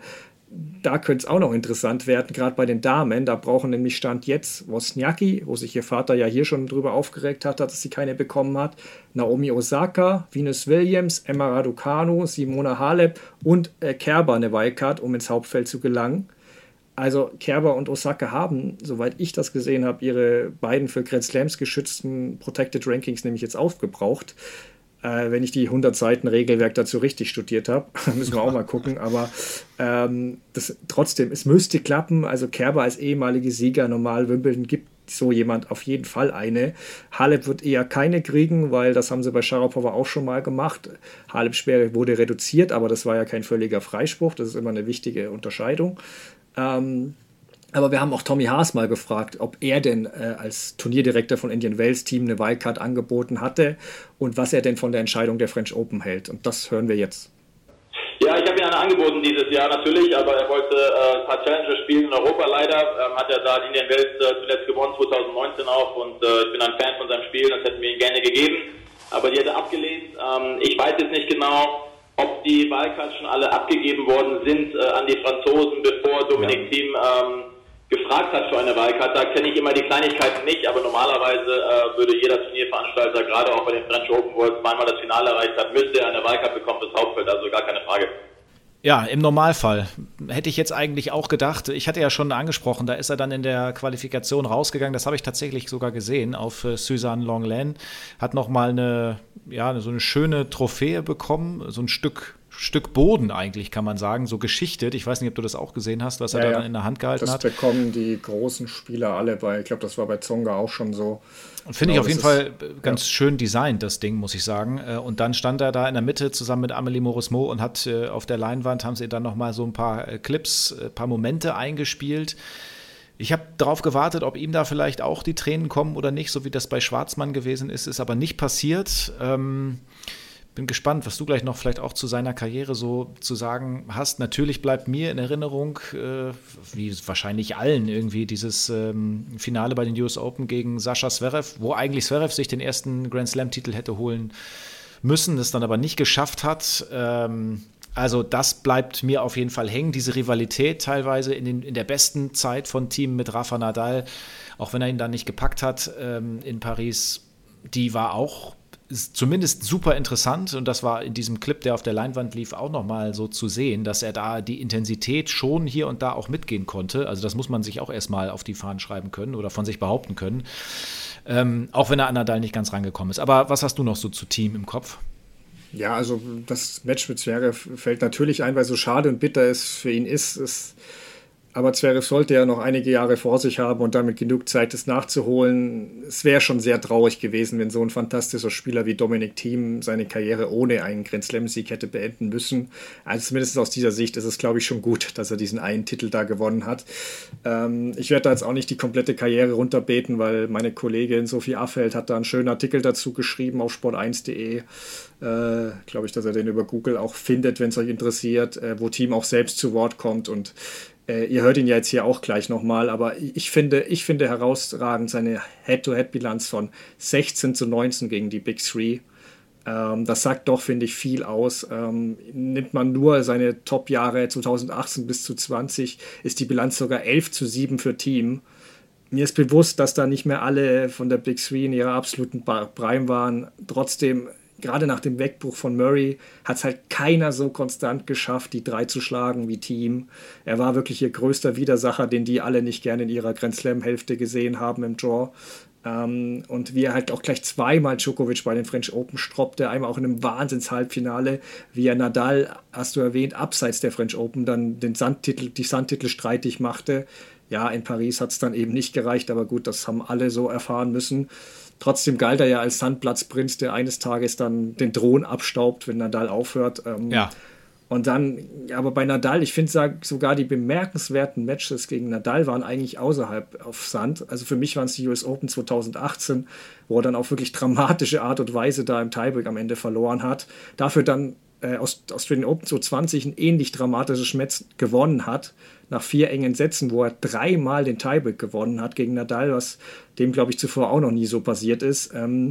da könnte es auch noch interessant werden, gerade bei den Damen. Da brauchen nämlich Stand jetzt Wozniacki, wo sich ihr Vater ja hier schon drüber aufgeregt hat, dass sie keine bekommen hat, Naomi Osaka, Venus Williams, Emma Raducanu, Simona Halep und äh, Kerber eine Wildcard, um ins Hauptfeld zu gelangen. Also Kerber und Osaka haben, soweit ich das gesehen habe, ihre beiden für Grand Slams geschützten Protected Rankings nämlich jetzt aufgebraucht. Äh, wenn ich die hundert Seiten Regelwerk dazu richtig studiert habe, müssen wir auch mal gucken. Aber ähm, das, trotzdem, es müsste klappen. Also Kerber als ehemalige Sieger, normal Wimbledon gibt so jemand auf jeden Fall eine. Halep wird eher keine kriegen, weil das haben sie bei Sharapova auch schon mal gemacht. Halep-Sperre wurde reduziert, aber das war ja kein völliger Freispruch. Das ist immer eine wichtige Unterscheidung. Ähm, aber wir haben auch Tommy Haas mal gefragt, ob er denn äh, als Turnierdirektor von Indian Wells Team eine Wildcard angeboten hatte und was er denn von der Entscheidung der French Open hält. Und das hören wir jetzt. Ja, ich habe ihn eine angeboten dieses Jahr natürlich, aber er wollte äh, ein paar Challenger spielen in Europa leider. Ähm, hat er da Indian Wells äh, zuletzt gewonnen, zwanzig neunzehn auch, und äh, ich bin ein Fan von seinem Spiel, das hätten wir ihm gerne gegeben. Aber die hat er abgelehnt. Ähm, ich weiß jetzt nicht genau, ob die Wildcards schon alle abgegeben worden sind äh, an die Franzosen, bevor Dominic Thiem ähm, gefragt hat für eine Wildcard. Da kenne ich immer die Kleinigkeiten nicht, aber normalerweise äh, würde jeder Turnierveranstalter, gerade auch bei den French Open, wo er zweimal das Finale erreicht hat, müsste er eine Wildcard bekommen fürs Hauptfeld, also gar keine Frage. Ja, im Normalfall. Hätte ich jetzt eigentlich auch gedacht. Ich hatte ja schon angesprochen, da ist er dann in der Qualifikation rausgegangen. Das habe ich tatsächlich sogar gesehen auf äh, Suzanne Lenglen. Hat nochmal eine, ja, so eine schöne Trophäe bekommen, so ein Stück, Stück Boden eigentlich, kann man sagen, so geschichtet. Ich weiß nicht, ob du das auch gesehen hast, was er ja, da dann in der Hand gehalten das hat. Das bekommen die großen Spieler alle bei, ich glaube, das war bei Tsonga auch schon so. Und finde ich auf jeden Fall ganz ja. schön designt, das Ding, muss ich sagen. Und dann stand er da in der Mitte zusammen mit Amélie Mauresmo und hat auf der Leinwand, haben sie dann nochmal so ein paar Clips, ein paar Momente eingespielt. Ich habe darauf gewartet, ob ihm da vielleicht auch die Tränen kommen oder nicht, so wie das bei Schwarzmann gewesen ist, ist aber nicht passiert. Ähm, bin gespannt, was du gleich noch vielleicht auch zu seiner Karriere so zu sagen hast. Natürlich bleibt mir in Erinnerung, äh, wie wahrscheinlich allen irgendwie, dieses ähm, Finale bei den U S Open gegen Sascha Zverev, wo eigentlich Zverev sich den ersten Grand Slam-Titel hätte holen müssen, das dann aber nicht geschafft hat. Ähm, also das bleibt mir auf jeden Fall hängen, diese Rivalität teilweise in, den, in der besten Zeit von Team mit Rafa Nadal, auch wenn er ihn dann nicht gepackt hat ähm, in Paris, die war auch zumindest super interessant und das war in diesem Clip, der auf der Leinwand lief, auch nochmal so zu sehen, dass er da die Intensität schon hier und da auch mitgehen konnte. Also das muss man sich auch erstmal auf die Fahnen schreiben können oder von sich behaupten können, ähm, auch wenn er an Nadal nicht ganz rangekommen ist. Aber was hast du noch so zu Team im Kopf? Ja, also das Match mit Zverev fällt natürlich ein, weil so schade und bitter es für ihn ist. Es, aber Zverev sollte ja noch einige Jahre vor sich haben und damit genug Zeit, das nachzuholen. Es wäre schon sehr traurig gewesen, wenn so ein fantastischer Spieler wie Dominic Thiem seine Karriere ohne einen Grand Slam-Sieg hätte beenden müssen. Also zumindest aus dieser Sicht ist es, glaube ich, schon gut, dass er diesen einen Titel da gewonnen hat. Ähm, ich werde da jetzt auch nicht die komplette Karriere runterbeten, weil meine Kollegin Sophie Affeld hat da einen schönen Artikel dazu geschrieben auf sport eins punkt de. Äh, glaube ich, dass er den über Google auch findet, wenn es euch interessiert, äh, wo Thiem auch selbst zu Wort kommt und äh, ihr hört ihn ja jetzt hier auch gleich nochmal, aber ich finde, ich finde herausragend seine Head-to-Head-Bilanz von sechzehn zu neunzehn gegen die Big Three. Ähm, das sagt doch, finde ich, viel aus. Ähm, nimmt man nur seine Top-Jahre zweitausendachtzehn bis zu zwanzig, ist die Bilanz sogar elf zu sieben für Thiem. Mir ist bewusst, dass da nicht mehr alle von der Big Three in ihrer absoluten Prime waren. Trotzdem, gerade nach dem Wegbruch von Murray hat es halt keiner so konstant geschafft, die drei zu schlagen wie Thiem. Er war wirklich ihr größter Widersacher, den die alle nicht gerne in ihrer Grand Slam-Hälfte gesehen haben im Draw. Ähm, und wie er halt auch gleich zweimal Djokovic bei den French Open stroppte, einmal auch in einem Wahnsinns-Halbfinale, wie er Nadal, hast du erwähnt, abseits der French Open dann den Sandtitel, die Sandtitel streitig machte. Ja, in Paris hat es dann eben nicht gereicht, aber gut, das haben alle so erfahren müssen. Trotzdem galt er ja als Sandplatzprinz, der eines Tages dann den Thron abstaubt, wenn Nadal aufhört. Ähm, ja. Und dann, aber bei Nadal, ich finde sogar die bemerkenswerten Matches gegen Nadal waren eigentlich außerhalb auf Sand. Also für mich waren es die U S Open zweitausendachtzehn, wo er dann auf wirklich dramatische Art und Weise da im Tiebreak am Ende verloren hat. Dafür dann äh, aus Australian Open zweitausendzwanzig ein ähnlich dramatisches Match gewonnen hat, nach vier engen Sätzen, wo er dreimal den Tiebreak gewonnen hat gegen Nadal, was dem, glaube ich, zuvor auch noch nie so passiert ist. Ähm,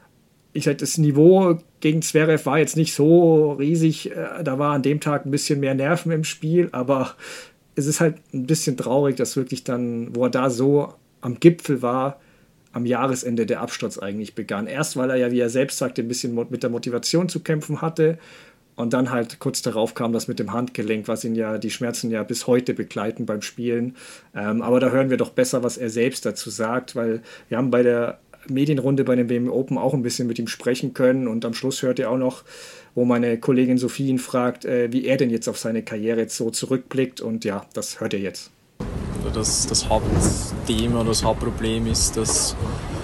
ich sag, das Niveau gegen Zverev war jetzt nicht so riesig, äh, da war an dem Tag ein bisschen mehr Nerven im Spiel, aber es ist halt ein bisschen traurig, dass wirklich dann, wo er da so am Gipfel war, am Jahresende der Absturz eigentlich begann. Erst, weil er ja, wie er selbst sagte, ein bisschen mit der Motivation zu kämpfen hatte. Und dann halt kurz darauf kam das mit dem Handgelenk, was ihn ja, die Schmerzen ja bis heute begleiten beim Spielen. Ähm, aber da hören wir doch besser, was er selbst dazu sagt, weil wir haben bei der Medienrunde bei den W M Open auch ein bisschen mit ihm sprechen können und am Schluss hört ihr auch noch, wo meine Kollegin Sophie ihn fragt, äh, wie er denn jetzt auf seine Karriere jetzt so zurückblickt und ja, das hört ihr jetzt. Das, das Hauptthema, das Hauptproblem ist, dass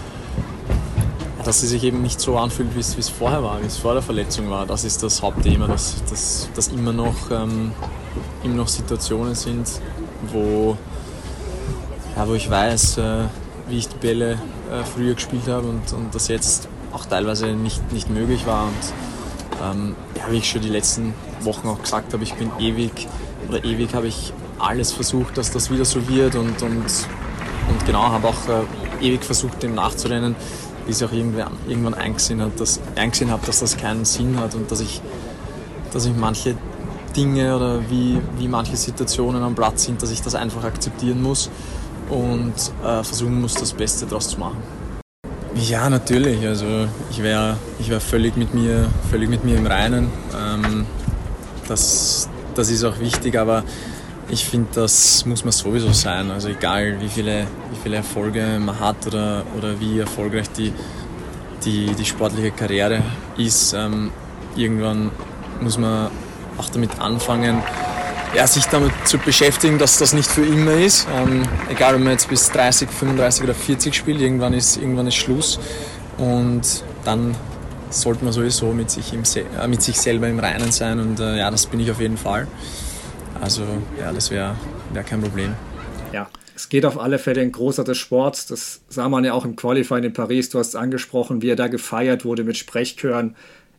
dass es sich eben nicht so anfühlt, wie es, wie es vorher war, wie es vor der Verletzung war. Das ist das Hauptthema, dass, dass, dass immer, noch, ähm, immer noch Situationen sind, wo, ja, wo ich weiß, äh, wie ich die Bälle äh, früher gespielt habe und, und das jetzt auch teilweise nicht, nicht möglich war. Und ähm, ja, wie ich schon die letzten Wochen auch gesagt habe, ich bin ewig, oder ewig habe ich alles versucht, dass das wieder so wird und, und, und genau, habe auch äh, ewig versucht, dem nachzurennen, bis ich auch irgendwann, irgendwann eingesehen habe, dass, eingesehen habe, dass das keinen Sinn hat und dass ich, dass ich manche Dinge oder wie, wie manche Situationen am Platz sind, dass ich das einfach akzeptieren muss und äh, versuchen muss, das Beste daraus zu machen. Ja, natürlich. Also ich wäre ich wär völlig, mit mir, völlig mit mir im Reinen. Ähm, das, das ist auch wichtig, aber ich finde, das muss man sowieso sein. Also egal, wie viele, wie viele Erfolge man hat oder, oder wie erfolgreich die, die, die sportliche Karriere ist, ähm, irgendwann muss man auch damit anfangen, ja, sich damit zu beschäftigen, dass das nicht für immer ist. Ähm, egal, ob man jetzt bis dreißig, fünfunddreißig oder vierzig spielt, irgendwann ist, irgendwann ist Schluss. Und dann sollte man sowieso mit sich, im, äh, mit sich selber im Reinen sein. Und äh, ja, das bin ich auf jeden Fall. Also ja, das wäre wär kein Problem. Ja, es geht auf alle Fälle ein Großer des Sports. Das sah man ja auch im Qualifying in Paris. Du hast es angesprochen, wie er da gefeiert wurde mit Sprechchören.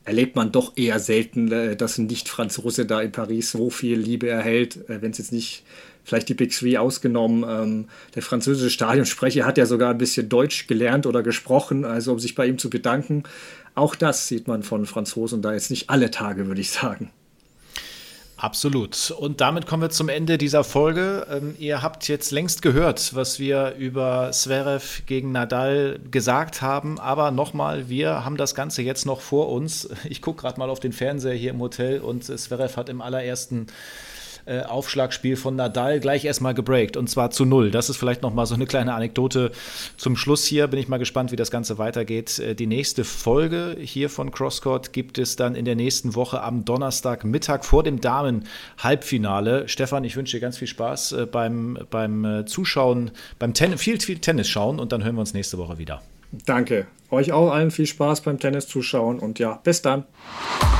erlebt man doch eher selten, äh, dass ein Nicht-Franzose da in Paris so viel Liebe erhält, äh, wenn es jetzt nicht, vielleicht die Big Three ausgenommen. Ähm, der französische Stadionsprecher hat ja sogar ein bisschen Deutsch gelernt oder gesprochen, also um sich bei ihm zu bedanken. Auch das sieht man von Franzosen da jetzt nicht alle Tage, würde ich sagen. Absolut. Und damit kommen wir zum Ende dieser Folge. Ähm, ihr habt jetzt längst gehört, was wir über Zverev gegen Nadal gesagt haben. Aber nochmal, wir haben das Ganze jetzt noch vor uns. Ich gucke gerade mal auf den Fernseher hier im Hotel und Zverev hat im allerersten äh, Aufschlagspiel von Nadal gleich erstmal gebreakt und zwar zu null. Das ist vielleicht nochmal so eine kleine Anekdote zum Schluss hier. Bin ich mal gespannt, wie das Ganze weitergeht. Äh, die nächste Folge hier von CrossCourt gibt es dann in der nächsten Woche am Donnerstagmittag vor dem Damen-Halbfinale. Stefan, ich wünsche dir ganz viel Spaß äh, beim, beim äh, Zuschauen, beim Ten- viel, viel Tennis schauen und dann hören wir uns nächste Woche wieder. Danke. Euch auch allen viel Spaß beim Tennis zuschauen und ja, bis dann.